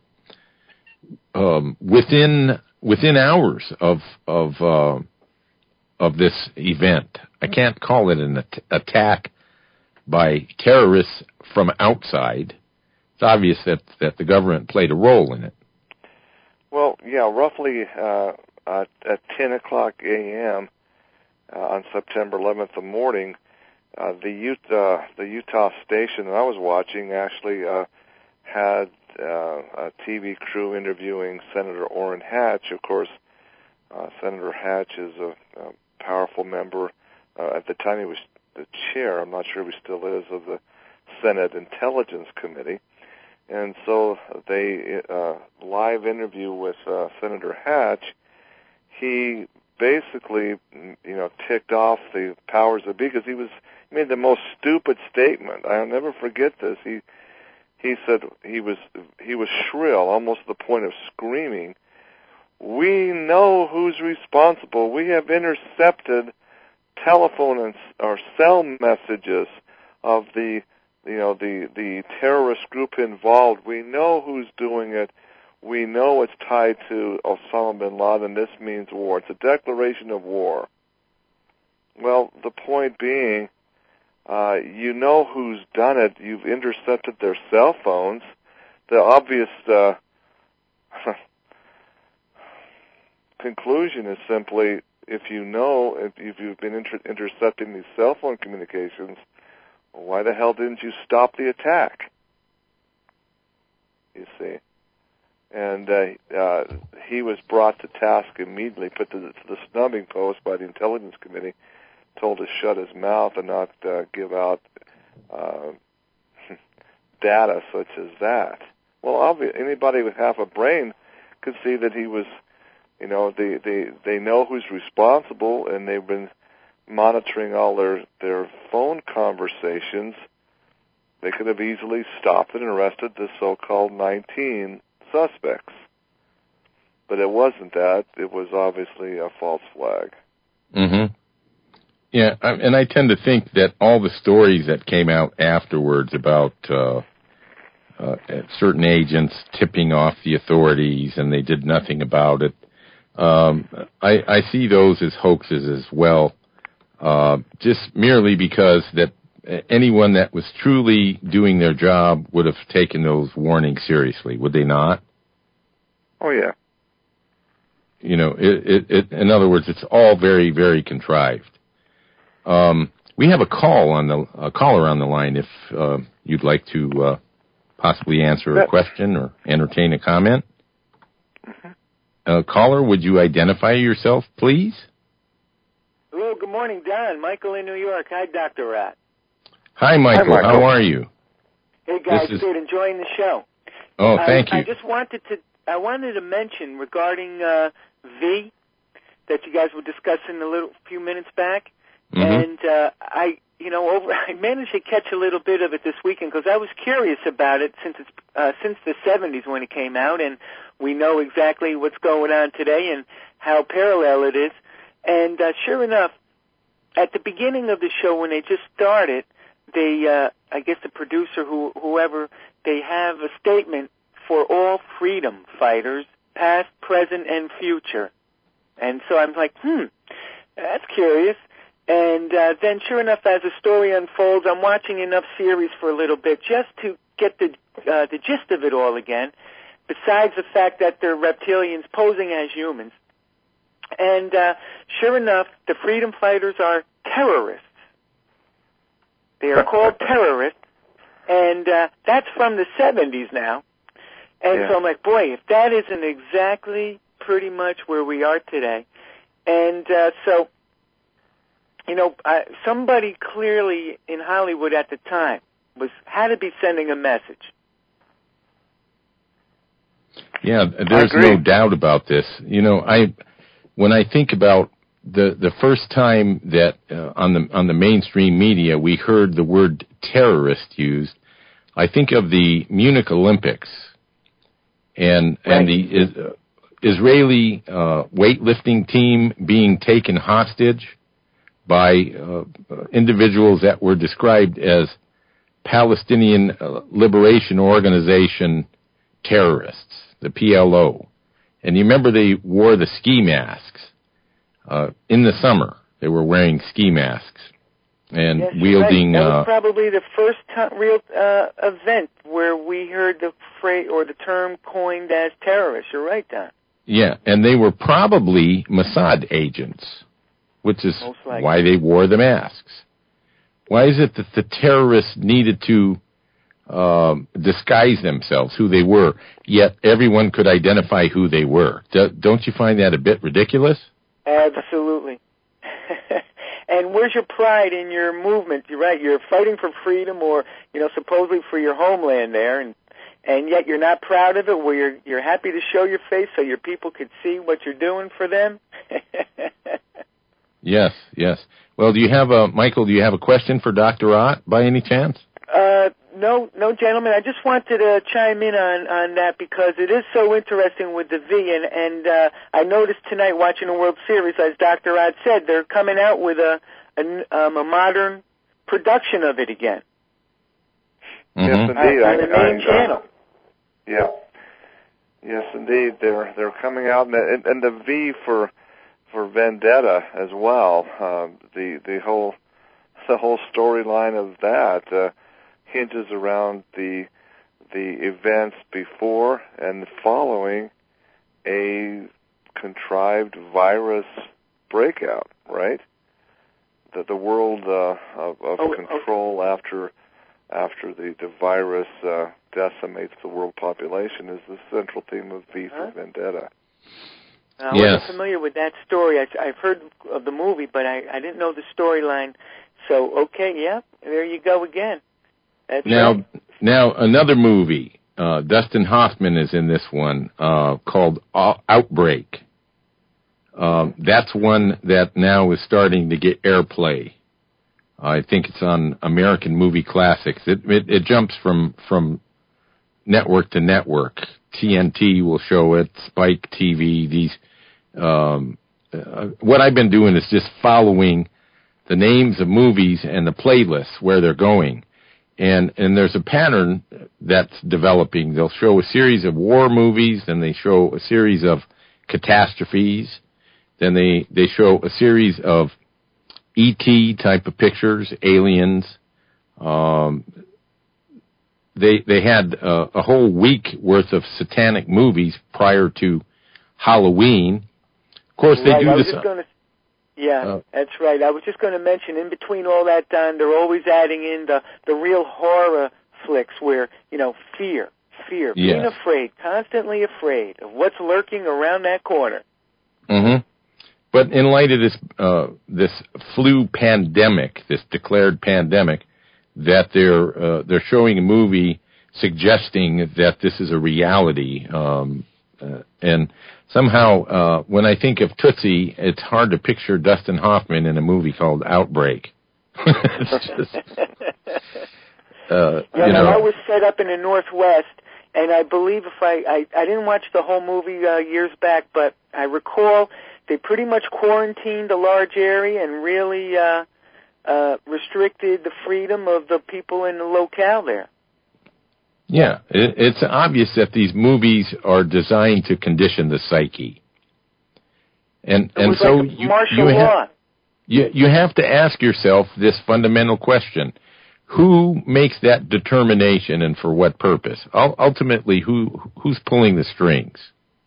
within hours of this event. I can't call it an attack by terrorists from outside. It's obvious that the government played a role in it. Well, yeah, roughly at 10 o'clock a.m. On September 11th, the morning, the Utah station that I was watching actually had a TV crew interviewing Senator Orrin Hatch. Of course, Senator Hatch is a powerful member. At the time, he was the chair, I'm not sure if he still is, of the Senate Intelligence Committee. And so they live interview with Senator Hatch. He basically, ticked off the powers that be because he made the most stupid statement. I'll never forget this. He said he was shrill, almost to the point of screaming. We know who's responsible. We have intercepted telephone or cell messages of the terrorist group involved. We know who's doing it. We know it's tied to Osama bin Laden. This means war. It's a declaration of war. Well, the point being, you know who's done it. You've intercepted their cell phones. The obvious conclusion is simply, if you've been intercepting these cell phone communications, why the hell didn't you stop the attack? You see. And he was brought to task immediately, put to the snubbing post by the Intelligence Committee, told to shut his mouth and not give out data such as that. Well, obviously, anybody with half a brain could see that he was, they know who's responsible, and they've been monitoring all their phone conversations. They could have easily stopped it and arrested the so-called 19 suspects. But it wasn't that. It was obviously a false flag. Mm-hmm. Yeah, and I tend to think that all the stories that came out afterwards about certain agents tipping off the authorities and they did nothing about it, I see those as hoaxes as well, just merely because that anyone that was truly doing their job would have taken those warnings seriously, would they not? Oh, yeah. In other words, it's all very, very contrived. We have a caller on the line if you'd like to possibly answer a question or entertain a comment. Mm-hmm. Caller, would you identify yourself, please? Hello, good morning, Don. Michael in New York. Hi, Dr. Rat. Hi, Michael. How are you? Hey, guys. Good. Enjoying the show. Oh, thank you. I just wanted to mention regarding V that you guys were discussing a few minutes back. Mm-hmm. And I managed to catch a little bit of it this weekend because I was curious about it since the 70s when it came out, and we know exactly what's going on today and how parallel it is. And sure enough, at the beginning of the show when they just started, they, I guess the producer, whoever, they have a statement for all freedom fighters, past, present, and future. And so I'm like, that's curious. And then sure enough, as the story unfolds, I'm watching enough series for a little bit just to get the gist of it all again, besides the fact that they're reptilians posing as humans. And sure enough, the freedom fighters are terrorists. They are called terrorists, and that's from the 70s now. And so I'm like, boy, if that isn't exactly pretty much where we are today. And so, somebody clearly in Hollywood at the time had to be sending a message. Yeah, there's no doubt about this. When I think about the first time that on the mainstream media we heard the word terrorist used, I think of the Munich Olympics and the Israeli weightlifting team being taken hostage by individuals that were described as Palestinian Liberation Organization terrorists, the PLO. And you remember they wore the ski masks. In the summer, they were wearing ski masks and wielding... Right. That was probably the first real event where we heard the phrase or the term coined as terrorists. You're right, Don. Yeah, and they were probably Mossad agents, which is why they wore the masks. Why is it that the terrorists needed to disguise themselves, who they were, yet everyone could identify who they were? Don't you find that a bit ridiculous? Absolutely. And where's your pride in your movement? You're right. You're fighting for freedom, or supposedly for your homeland there, and yet you're not proud of it. Where you're happy to show your face so your people could see what you're doing for them. Yes. Well, Michael? Do you have a question for Dr. Ott by any chance? No, gentlemen. I just wanted to chime in on that because it is so interesting with the V, and I noticed tonight watching the World Series, as Dr. Ott said, they're coming out with a modern production of it again. Mm-hmm. Yes, indeed. On the main channel. Yeah. Yes, indeed. They're coming out, and the V for Vendetta as well. The whole storyline of that hinges around the events before and following a contrived virus breakout, right? The world of control after the virus decimates the world population is the central theme of V for Vendetta. I wasn't familiar with that story. I've heard of the movie, but I didn't know the storyline. So, there you go again. That's right. Now, another movie, Dustin Hoffman is in this one, called Outbreak. That's one that now is starting to get airplay. I think it's on American Movie Classics. It jumps from network to network. TNT will show it, Spike TV. What I've been doing is just following the names of movies and the playlists where they're going. And there's a pattern that's developing. They'll show a series of war movies, then they show a series of catastrophes, then they show a series of E.T. type of pictures, aliens. They had a whole week worth of satanic movies prior to Halloween. Of course, they do this. That's right. I was just going to mention, in between all that, Don, they're always adding in the real horror flicks where, fear, being afraid, constantly afraid of what's lurking around that corner. Mm-hmm. But in light of this flu pandemic, this declared pandemic, that they're showing a movie suggesting that this is a reality, and somehow, when I think of Tootsie, it's hard to picture Dustin Hoffman in a movie called Outbreak. It's just, I was set up in the Northwest, and I believe I didn't watch the whole movie years back, but I recall they pretty much quarantined a large area and really restricted the freedom of the people in the locale there. Yeah, it's obvious that these movies are designed to condition the psyche, and so like you have to ask yourself this fundamental question: who makes that determination, and for what purpose? Ultimately, who's pulling the strings?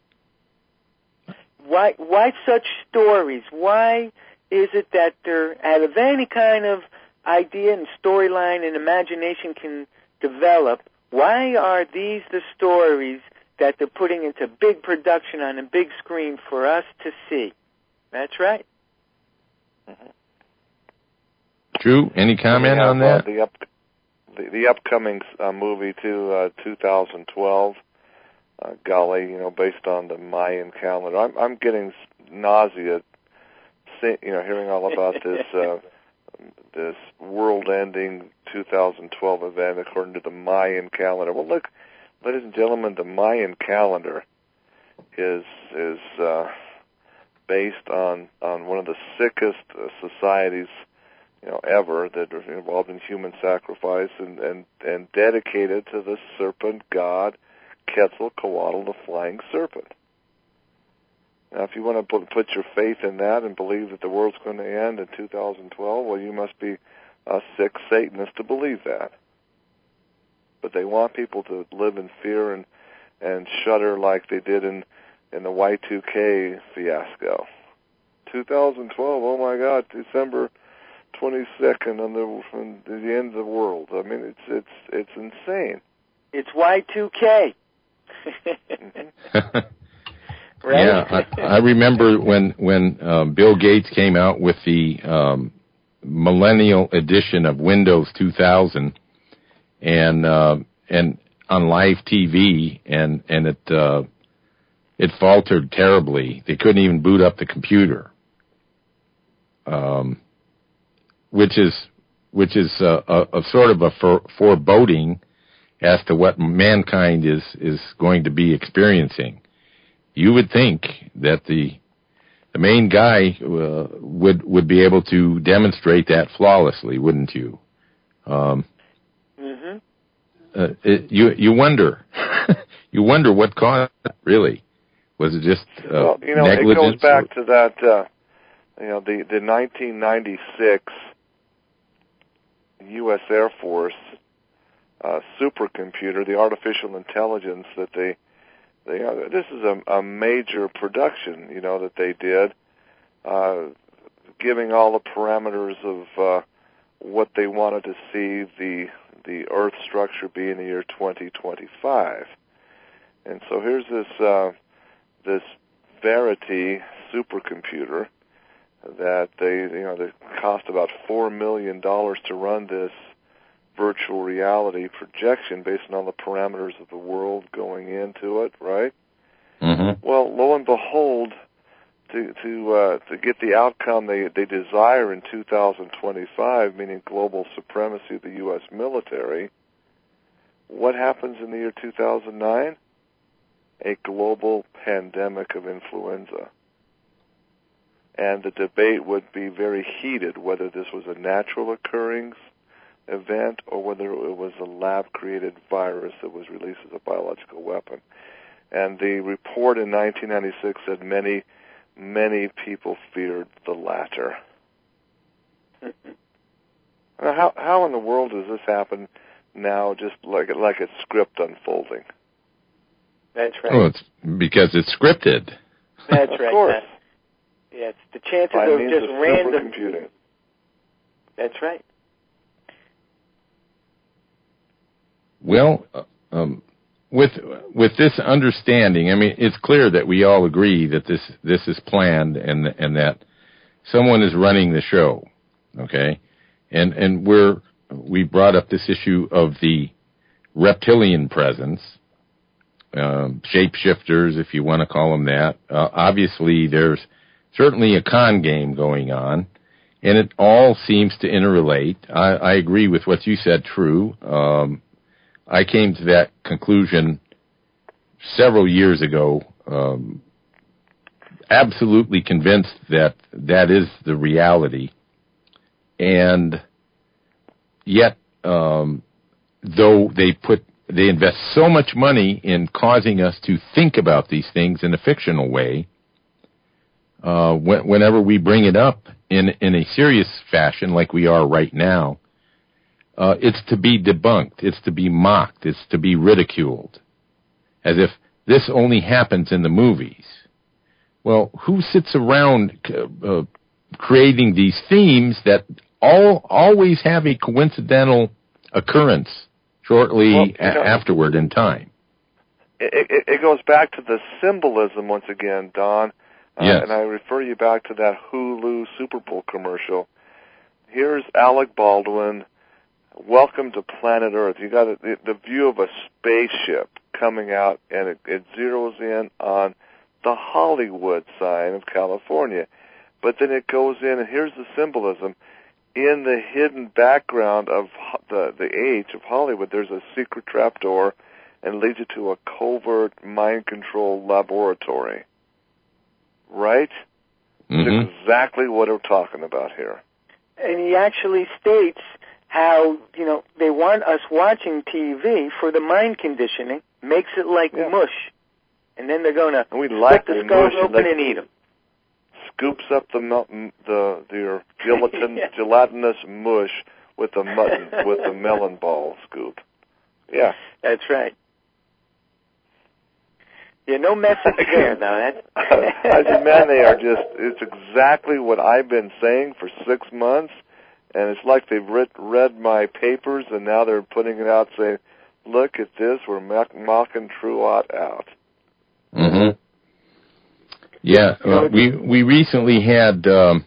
Why such stories? Why is it that they're out of any kind of idea and storyline and imagination can develop? Why are these the stories that they're putting into big production on a big screen for us to see? That's right. Mm-hmm. Drew, any comment on that? The upcoming movie too, 2012. Golly, based on the Mayan calendar, I'm getting nausea. Hearing all about this world-ending 2012 event according to the Mayan calendar. Well, look, ladies and gentlemen, the Mayan calendar is based on one of the sickest societies ever that are involved in human sacrifice and dedicated to the serpent god Quetzalcoatl, the flying serpent. Now, if you want to put your faith in that and believe that the world's going to end in 2012, well, you must be a sick Satanist to believe that. But they want people to live in fear and shudder like they did in the Y2K fiasco. 2012, oh my God, December 22nd on the end of the world. I mean, it's insane. It's Y2K. Mm-hmm. Right? Yeah, I remember when Bill Gates came out with the millennial edition of Windows 2000, and on live TV, and it faltered terribly. They couldn't even boot up the computer, which is a sort of a foreboding as to what mankind is going to be experiencing. You would think that the main guy would be able to demonstrate that flawlessly, wouldn't you? You wonder. You wonder what caused it, really. Was it just negligence? It goes back to that, the 1996 U.S. Air Force supercomputer, the artificial intelligence that this is a major production, that they did, giving all the parameters of what they wanted to see the Earth structure be in the year 2025. And so here's this Verity supercomputer that they cost about $4 million to run this virtual reality projection based on the parameters of the world going into it, right? Mm-hmm. Well, lo and behold, to get the outcome they desire in 2025, meaning global supremacy of the U.S. military, what happens in the year 2009? A global pandemic of influenza. And the debate would be very heated whether this was a natural occurrence event or whether it was a lab-created virus that was released as a biological weapon. And the report in 1996 said many people feared the latter. Now, how in the world does this happen now, just like a script unfolding? That's right. Oh, it's because it's scripted. That's right. Of course. Yes, the chances of just random computing. That's right. Well, with this understanding, I mean, it's clear that we all agree that this is planned and that someone is running the show, okay? And we brought up this issue of the reptilian presence, shapeshifters, if you want to call them that. Obviously, there's certainly a con game going on, and it all seems to interrelate. I agree with what you said, True. I came to that conclusion several years ago, absolutely convinced that is the reality. And yet, though they invest so much money in causing us to think about these things in a fictional way, whenever we bring it up in a serious fashion like we are right now, it's to be debunked, it's to be mocked, it's to be ridiculed, as if this only happens in the movies. Well, who sits around creating these themes that always have a coincidental occurrence shortly afterward in time? It goes back to the symbolism once again, Don. Yes. And I refer you back to that Hulu Super Bowl commercial. Here's Alec Baldwin. Welcome to planet Earth. You got the view of a spaceship coming out, and it zeroes in on the Hollywood sign of California. But then it goes in, and here's the symbolism. In the hidden background of the age of Hollywood, there's a secret trapdoor and leads you to a covert mind control laboratory. Right? Mm-hmm. That's exactly what we're talking about here. And he actually states how, they want us watching TV for the mind conditioning, makes it like mush. And then they're going to split the skulls open and eat them. Scoops up your gelatinous mush with the melon ball scoop. Yeah. That's right. Yeah, no message there, though. I said, man, it's exactly what I've been saying for 6 months, and it's like they've read my papers, and now they're putting it out saying, look at this, we're mocking Truott out. Mm-hmm. Yeah, we recently had,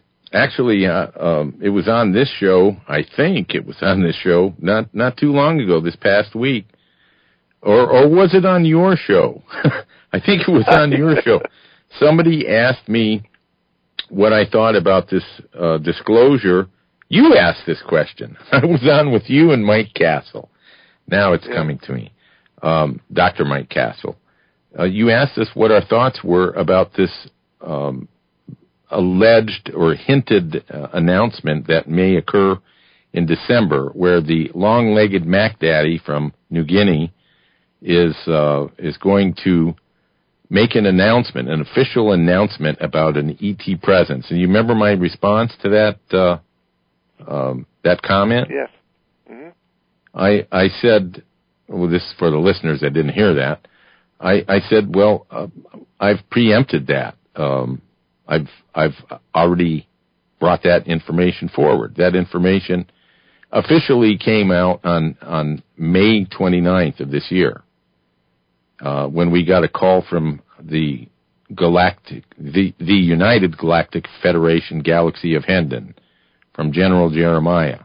it was on this show, I think it was on this show, not too long ago, this past week, or was it on your show? I think it was on your show. Somebody asked me what I thought about this disclosure. You asked this question. I was on with you and Mike Castle. Now it's coming to me. Dr. Mike Castle. You asked us what our thoughts were about this alleged or hinted announcement that may occur in December, where the long-legged Mac Daddy from New Guinea is going to make an announcement, an official announcement about an ET presence. And you remember my response to that comment? Yes. Mm-hmm. I said, well, this is for the listeners that didn't hear that. I said, well, I've preempted that. I've already brought that information forward. That information officially came out on May 29th of this year, when we got a call from the United Galactic Federation Galaxy of Hendon from General Jeremiah.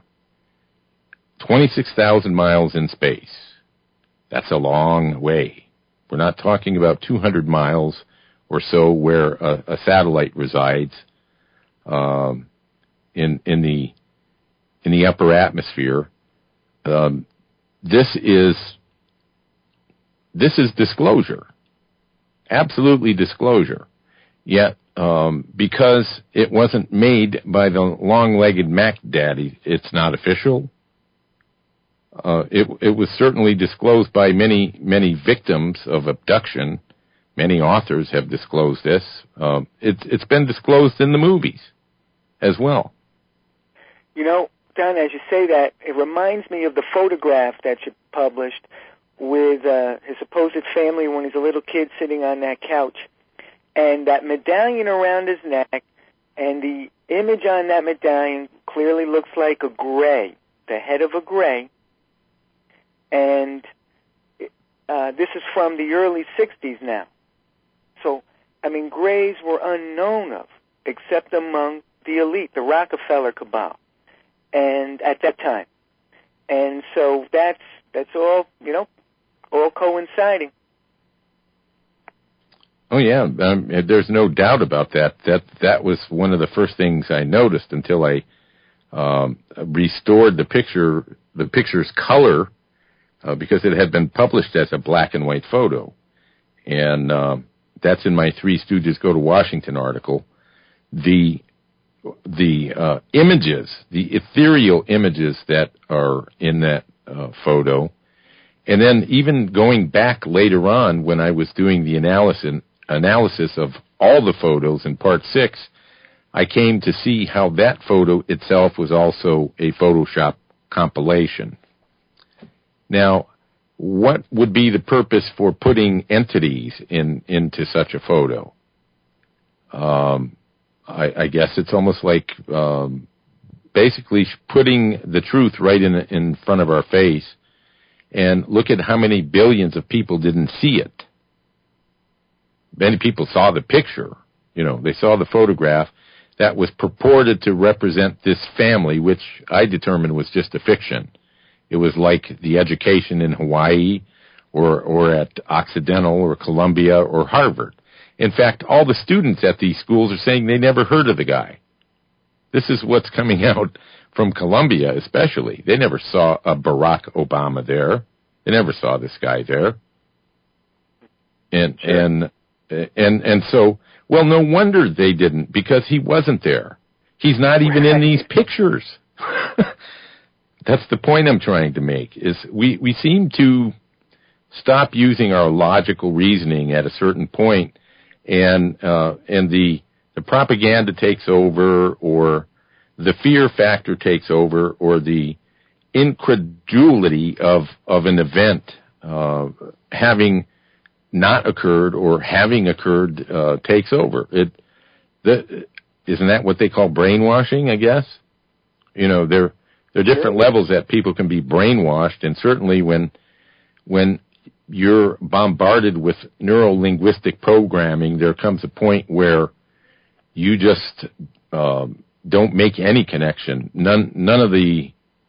26,000 miles in space. That's a long way. We're not talking about 200 miles or so where a satellite resides in the upper atmosphere. This is disclosure, absolutely disclosure. Yet, because it wasn't made by the long-legged Mac Daddy, it's not official. It was certainly disclosed by many victims of abduction. Many authors have disclosed this. It's been disclosed in the movies as well. Don, as you say that, it reminds me of the photograph that you published with his supposed family when he's a little kid sitting on that couch. And that medallion around his neck, and the image on that medallion clearly looks like a gray, the head of a gray. And this is from the early 60s now. So, grays were unknown of, except among the elite, the Rockefeller cabal, and at that time. And so that's all, all coinciding. Oh, yeah, there's no doubt about that. That was one of the first things I noticed until I restored the picture's color, because it had been published as a black and white photo. And that's in my Three Stooges Go to Washington article. The images, the ethereal images that are in that photo, and then even going back later on when I was doing the analysis of all the photos in Part 6, I came to see how that photo itself was also a Photoshop compilation. Now, what would be the purpose for putting entities into such a photo? I guess it's almost like basically putting the truth right in front of our face, and look at how many billions of people didn't see it. Many people saw the picture. They saw the photograph that was purported to represent this family, which I determined was just a fiction. It was like the education in Hawaii or at Occidental or Columbia or Harvard. In fact, all the students at these schools are saying they never heard of the guy. This is what's coming out from Columbia especially. They never saw a Barack Obama there. They never saw this guy there. And so, well, no wonder they didn't, because he wasn't there. He's not even in these pictures. That's the point I'm trying to make, is we seem to stop using our logical reasoning at a certain point, and the propaganda takes over, or the fear factor takes over, or the incredulity of an event having not occurred or having occurred takes over. Isn't that what they call brainwashing, I guess? You know, there are different levels that people can be brainwashed, and certainly when you're bombarded with neuro-linguistic programming, there comes a point where you just don't make any connection. None of the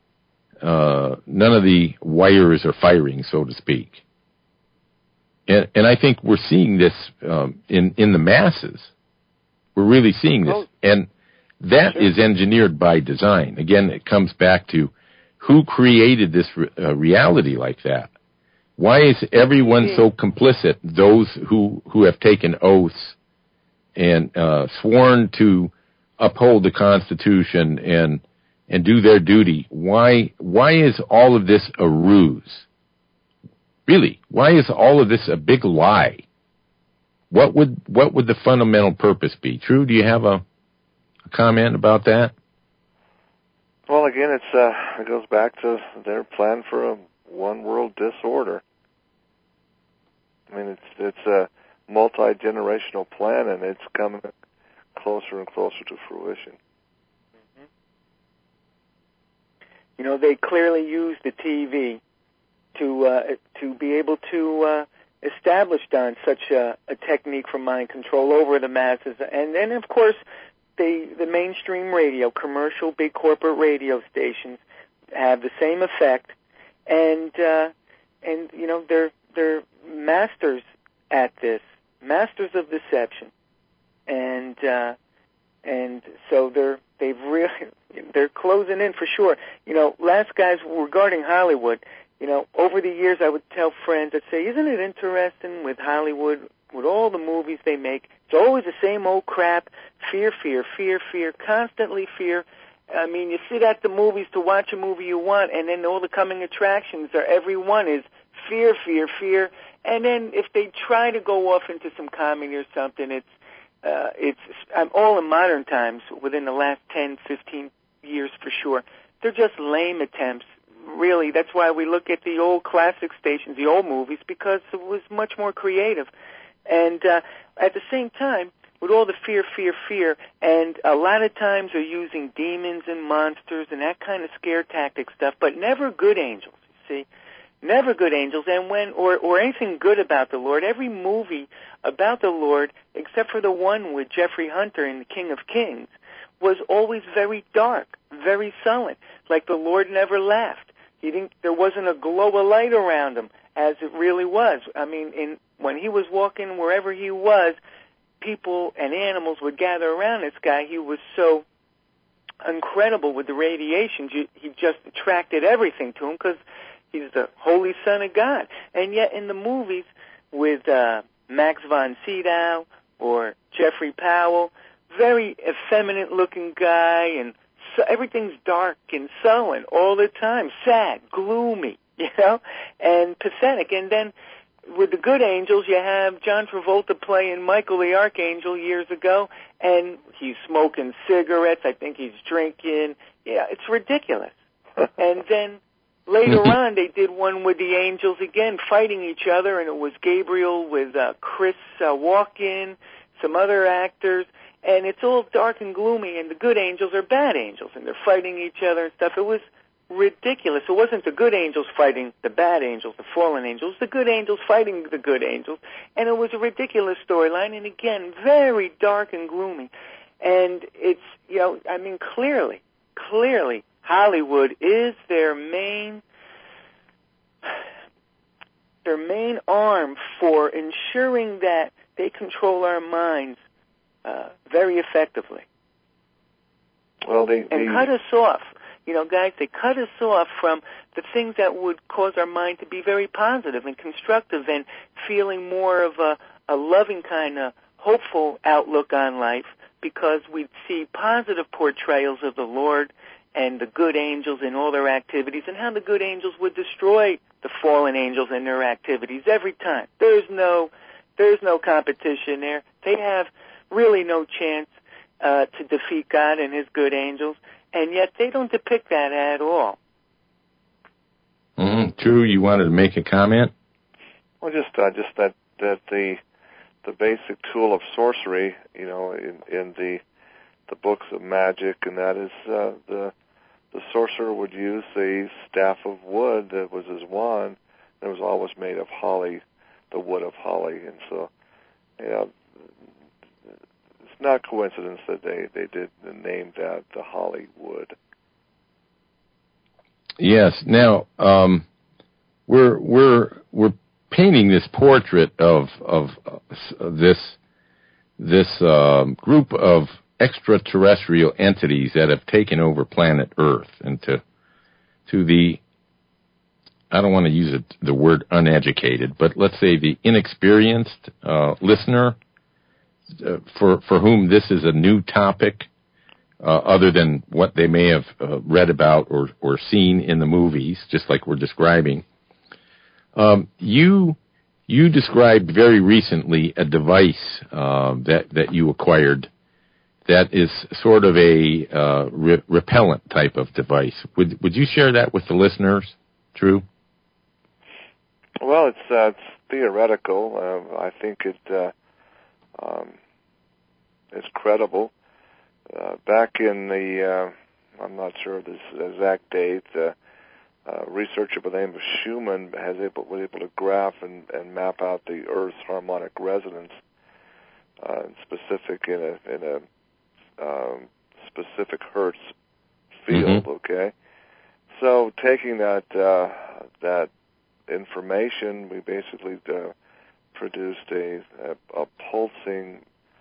wires are firing, so to speak. And I think we're seeing this in the masses. We're really seeing this. And that is engineered by design. Again, it comes back to who created this reality like that. Why is everyone so complicit? Those who have taken oaths and sworn to uphold the Constitution and do their duty. Why is all of this a ruse? Really, why is all of this a big lie? What would the fundamental purpose be? True, do you have a comment about that? Well, again, it goes back to their plan for a one world disorder. I mean, it's a multi-generational plan, and it's coming closer and closer to fruition. Mm-hmm. You know, they clearly use the TV to be able to establish, Don, such a technique for mind control over the masses, and then of course the mainstream radio, commercial, big corporate radio stations have the same effect, and you know they're masters at this, masters of deception, and so they're closing in for sure. You know, last guys regarding Hollywood. You know, over the years I would tell friends, I'd say, isn't it interesting with Hollywood, with all the movies they make, it's always the same old crap, fear, fear, fear, fear, constantly fear. I mean, you sit at the movies to watch a movie you want, and then all the coming attractions every one is fear, fear, fear. And then if they try to go off into some comedy or something, it's all in modern times, within the last 10, 15 years for sure, they're just lame attempts. Really, that's why we look at the old classic stations, the old movies, because it was much more creative. And at the same time, with all the fear, fear, fear, and a lot of times they're using demons and monsters and that kind of scare tactic stuff, but never good angels, you see. Never good angels, and or anything good about the Lord. Every movie about the Lord, except for the one with Jeffrey Hunter in The King of Kings, was always very dark, very sullen, like the Lord never laughed. There wasn't a glow of light around him, as it really was. I mean, when he was walking wherever he was, people and animals would gather around this guy. He was so incredible with the radiations. He just attracted everything to him because he's the Holy Son of God. And yet in the movies with Max von Sydow or Jeffrey Powell, very effeminate-looking guy, and so everything's dark and sullen all the time, sad, gloomy, you know, and pathetic. And then with the good angels, you have John Travolta playing Michael the Archangel years ago, and he's smoking cigarettes. I think he's drinking. Yeah, it's ridiculous. And then later on, they did one with the angels again, fighting each other, and it was Gabriel with Chris Walken, some other actors. And it's all dark and gloomy, and the good angels are bad angels, and they're fighting each other and stuff. It was ridiculous. It wasn't the good angels fighting the bad angels, the fallen angels, the good angels fighting the good angels. And it was a ridiculous storyline, and again, very dark and gloomy. And it's, you know, I mean, clearly, Hollywood is their main arm for ensuring that they control our minds very effectively. Well, and cut us off. You know, guys, they cut us off from the things that would cause our mind to be very positive and constructive and feeling more of a loving kind of hopeful outlook on life, because we'd see positive portrayals of the Lord and the good angels in all their activities, and how the good angels would destroy the fallen angels in their activities every time. There's no competition there. They have really no chance to defeat God and His good angels, and yet they don't depict that at all. True. You wanted to make a comment? Well, just that the basic tool of sorcery, in the books of magic, and that is the sorcerer would use a staff of wood that was his wand. That was always made of holly, the wood of holly, and so it's not coincidence that they did name that the holly wood. Yes. Now we're painting this portrait of this group of extraterrestrial entities that have taken over planet Earth, and to the, I don't want to use the word uneducated, but let's say the inexperienced listener for whom this is a new topic, other than what they may have read about or seen in the movies, just like we're describing. You described very recently a device that you acquired that is sort of a repellent type of device. Would you share that with the listeners, Drew? Well, it's theoretical. I think it's credible. Back in the, I'm not sure the exact date, researcher by the name of Schumann was able to graph and map out the Earth's harmonic resonance, specific in a specific hertz field. Okay, so taking that information, we basically produced a pulsing.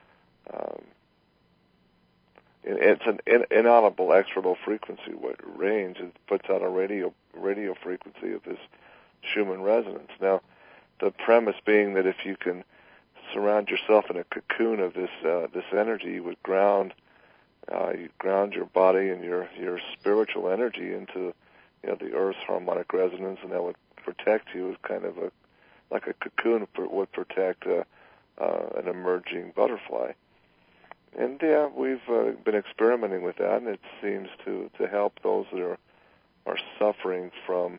It's an inaudible extra-low frequency range. It puts out a radio frequency of this Schumann resonance. Now, the premise being that if you can surround yourself in a cocoon of this energy, you would ground your body and your spiritual energy into the Earth's harmonic resonance, and that would protect you as kind of like a cocoon would protect an emerging butterfly. And we've been experimenting with that, and it seems to help those that are suffering from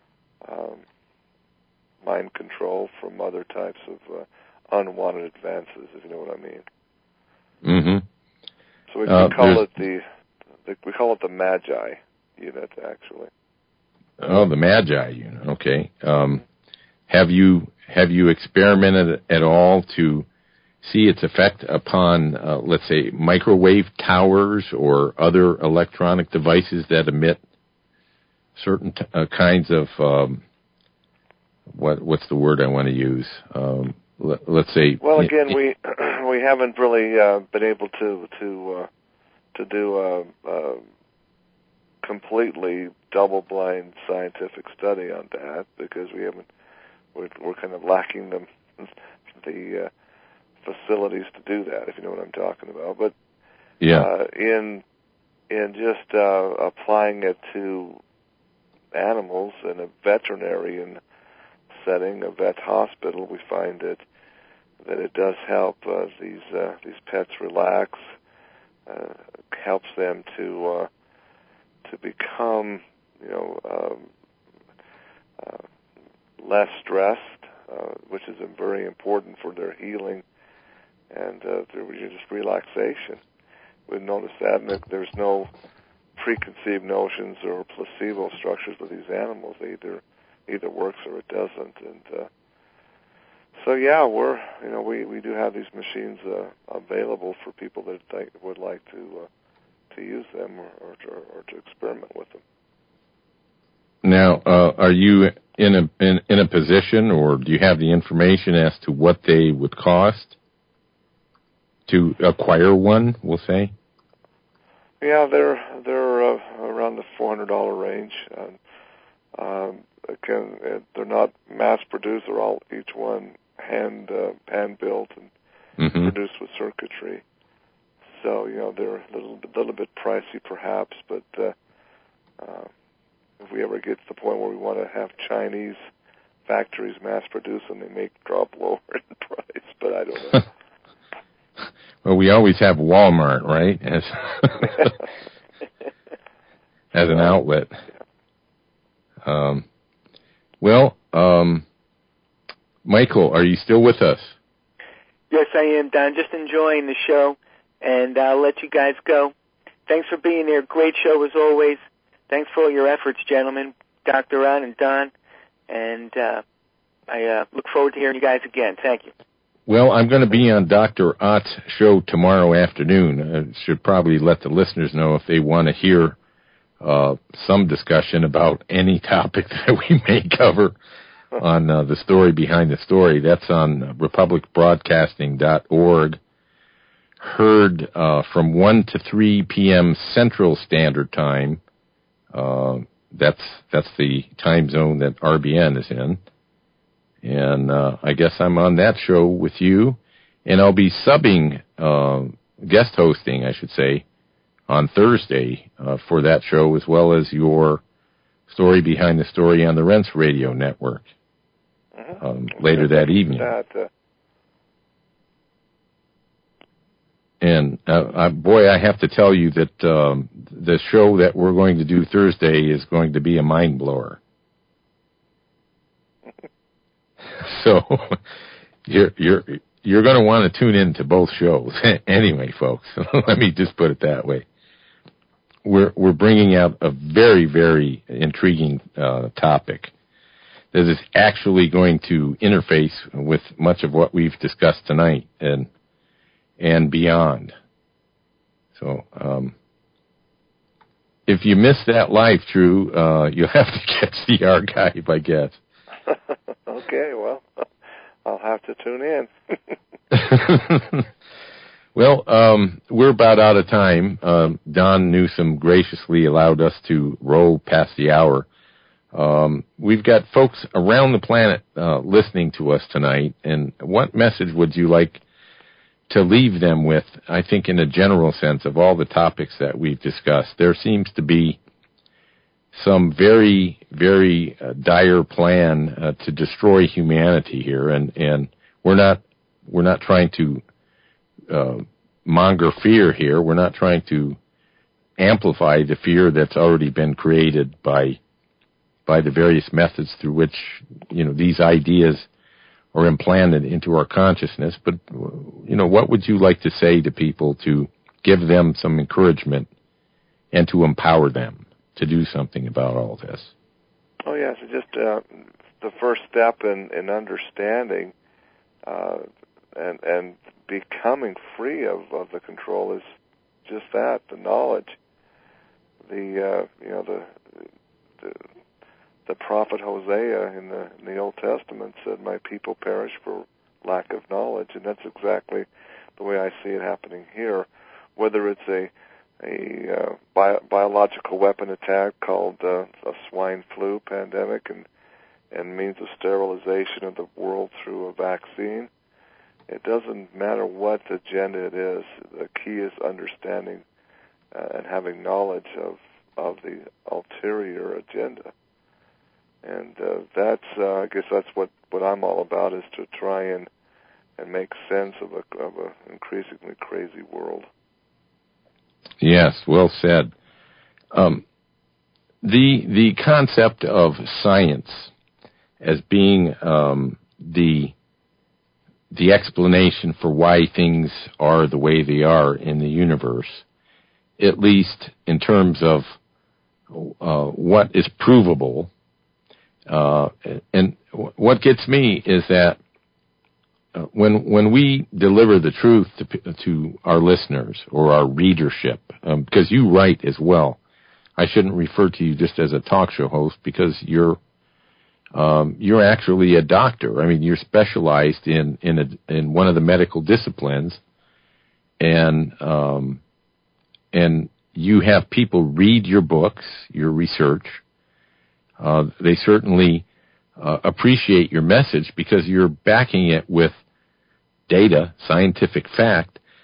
mind control, from other types of unwanted advances, if you know what I mean. Mm-hmm. So we call it the Magi unit, actually. Oh, the Magi unit. Okay. Have you experimented at all to see its effect upon, let's say, microwave towers or other electronic devices that emit certain kinds of what's the word I want to use? Let's say. Well, again, we haven't really been able to do a completely double-blind scientific study on that, because we're kind of lacking the facilities to do that, if you know what I'm talking about. But in just applying it to animals in a veterinarian setting, a vet hospital, we find that it does help these pets relax, helps them to become less stressed, which is very important for their healing and just relaxation. We've noticed that, and there's no preconceived notions or placebo structures with these animals. It either works or it doesn't. And so we do have these machines available for people that would like to use them or to experiment with them. Now, are you in a position, or do you have the information as to what they would cost to acquire one, we'll say? Yeah, they're around the $400 range. Again, they're not mass produced. They're all each one hand built and produced with circuitry. So, they're a little bit pricey perhaps, but if we ever get to the point where we want to have Chinese factories mass produce them, they may drop lower in price, but I don't know. Well, we always have Walmart, right, as an outlet. Michael, are you still with us? Yes, I am, Don. Just enjoying the show, and I'll let you guys go. Thanks for being here. Great show as always. Thanks for all your efforts, gentlemen, Dr. Ron and Don, and I look forward to hearing you guys again. Thank you. Well, I'm going to be on Dr. Ott's show tomorrow afternoon. I should probably let the listeners know if they want to hear some discussion about any topic that we may cover on the story behind the story. That's on republicbroadcasting.org. Heard from 1 to 3 p.m. Central Standard Time. That's the time zone that RBN is in. And I guess I'm on that show with you. And I'll be subbing, guest hosting, I should say, on Thursday for that show, as well as your story behind the story on the Rense Radio Network later that evening. And, boy, I have to tell you that the show that we're going to do Thursday is going to be a mind blower. So you're going to want to tune in to both shows. Anyway, folks, let me just put it that way. We're bringing out a very, very intriguing topic that is actually going to interface with much of what we've discussed tonight and beyond. So if you missed that live, Drew, you'll have to catch the archive, I guess. Okay, well, I'll have to tune in. Well, we're about out of time. Don Newsom graciously allowed us to roll past the hour. We've got folks around the planet listening to us tonight, and what message would you like to leave them with? I think in a general sense of all the topics that we've discussed, there seems to be some very, very dire plan to destroy humanity here, and we're not trying to monger fear here. We're not trying to amplify the fear that's already been created by the various methods through which these ideas are implanted into our consciousness. But what would you like to say to people to give them some encouragement and to empower them to do something about all this? Oh, yeah, so just the first step in understanding and becoming free of the control is just that, the knowledge. The prophet Hosea in the Old Testament said, "My people perish for lack of knowledge," and that's exactly the way I see it happening here. Whether it's a biological weapon attack called a swine flu pandemic and means of sterilization of the world through a vaccine. It doesn't matter what agenda it is. The key is understanding and having knowledge of the ulterior agenda. And I guess that's what I'm all about, is to try and make sense of a increasingly crazy world. Yes, well said. The concept of science as being the explanation for why things are the way they are in the universe, at least in terms of what is provable. And what gets me is that when we deliver the truth to our listeners or our readership, because you write as well, I shouldn't refer to you just as a talk show host, because you're actually a doctor. I mean, you're specialized in one of the medical disciplines, and you have people read your books, your research. They certainly appreciate your message because you're backing it with data, scientific fact,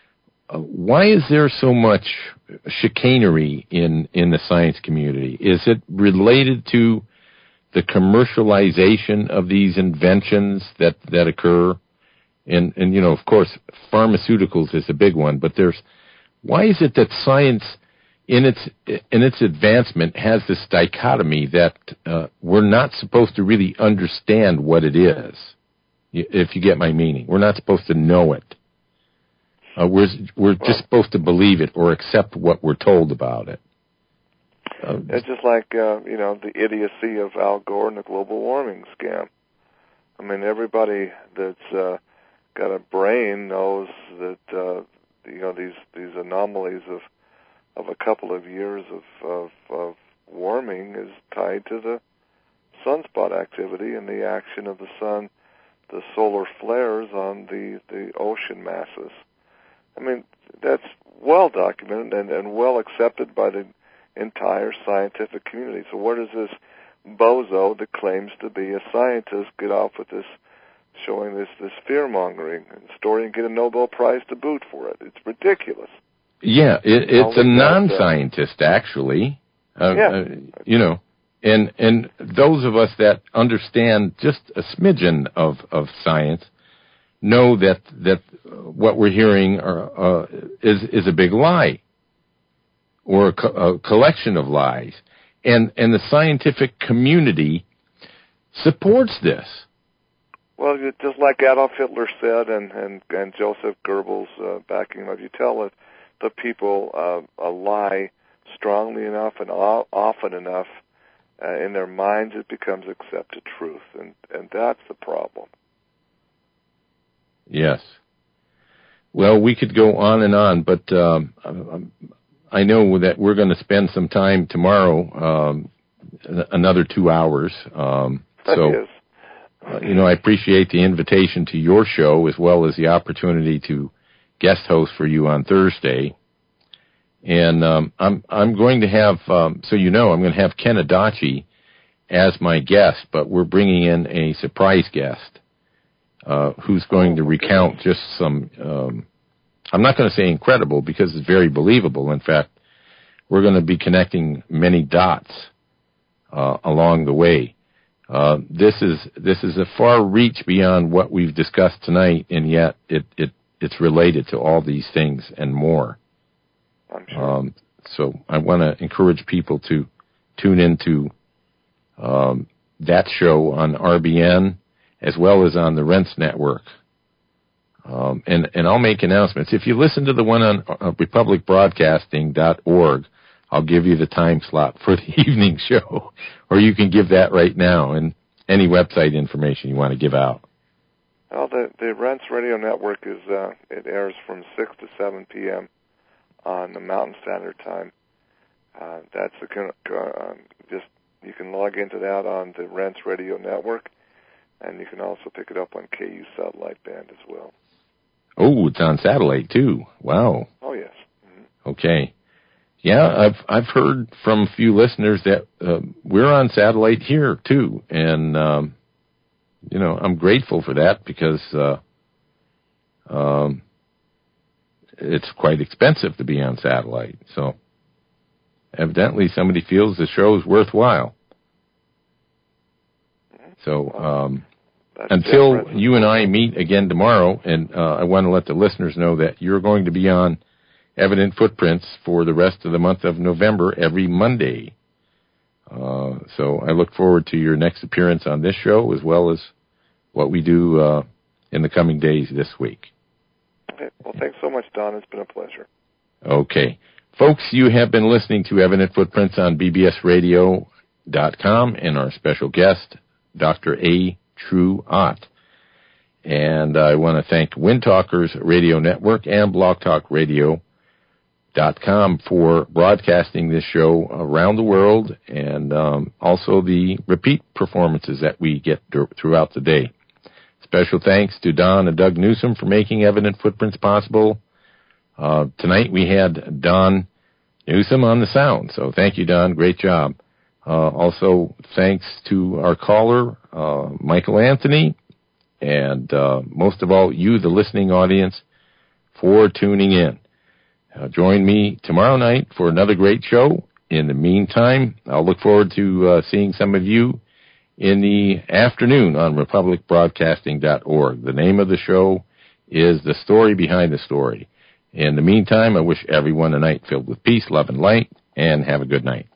why is there so much chicanery in the science community? Is it related to the commercialization of these inventions that occur? And of course, pharmaceuticals is a big one, but why is it that science in its advancement has this dichotomy that we're not supposed to really understand what it is, if you get my meaning? We're not supposed to know it. We're just supposed to believe it or accept what we're told about it. It's just like, the idiocy of Al Gore and the global warming scam. I mean, everybody that's got a brain knows that, these anomalies of a couple of years of warming is tied to the sunspot activity and the action of the sun, the solar flares on the ocean masses. I mean, that's well documented and well accepted by the entire scientific community. So where does this bozo that claims to be a scientist get off with this, showing this fear-mongering story and get a Nobel Prize to boot for it? It's ridiculous. Yeah, it's a non-scientist, actually. And those of us that understand just a smidgen of science know that what we're hearing is a big lie, or a collection of lies, and the scientific community supports this. Well, just like Adolf Hitler said, and Joseph Goebbels backing him up, you tell the people a lie strongly enough and often enough, in their minds it becomes accepted truth, and that's the problem. Yes. Well, we could go on, but I know that we're going to spend some time tomorrow, another 2 hours. I appreciate the invitation to your show as well as the opportunity to guest host for you on Thursday. And I'm going to have, I'm going to have Ken Adachi as my guest, but we're bringing in a surprise guest who's going to recount just some, I'm not going to say incredible because it's very believable. In fact, we're going to be connecting many dots along the way. This is a far reach beyond what we've discussed tonight, and yet it's related to all these things and more. I'm sure. So I want to encourage people to tune into that show on RBN as well as on the Rents Network. And I'll make announcements. If you listen to the one on republicbroadcasting.org, I'll give you the time slot for the evening show, or you can give that right now, and any website information you want to give out. Well, the Rents Radio Network it airs from 6 to 7 p.m. on the Mountain Standard Time. That's you can log into that on the Rents Radio Network, and you can also pick it up on KU satellite band as well. Oh, it's on satellite too. Wow. Oh yes. Mm-hmm. Okay. Yeah, I've heard from a few listeners that we're on satellite here too, and I'm grateful for that because it's quite expensive to be on satellite. So evidently somebody feels the show is worthwhile. So until you and I meet again tomorrow, and I want to let the listeners know that you're going to be on Evident Footprints for the rest of the month of November every Monday. So I look forward to your next appearance on this show as well as what we do in the coming days this week. Okay. Well, thanks so much, Don. It's been a pleasure. Okay. Folks, you have been listening to Evident Footprints on bbsradio.com and our special guest, Dr. A. True Ott. And I want to thank Wind Talkers Radio Network and blogtalkradio.com for broadcasting this show around the world, and also the repeat performances that we get throughout the day. Special thanks to Don and Doug Newsom for making Evident Footprints possible. Tonight we had Don Newsom on the sound, so thank you, Don. Great job. Also, thanks to our caller, Michael Anthony, and most of all, you, the listening audience, for tuning in. Join me tomorrow night for another great show. In the meantime, I'll look forward to seeing some of you in the afternoon on republicbroadcasting.org. The name of the show is The Story Behind the Story. In the meantime, I wish everyone a night filled with peace, love, and light, and have a good night.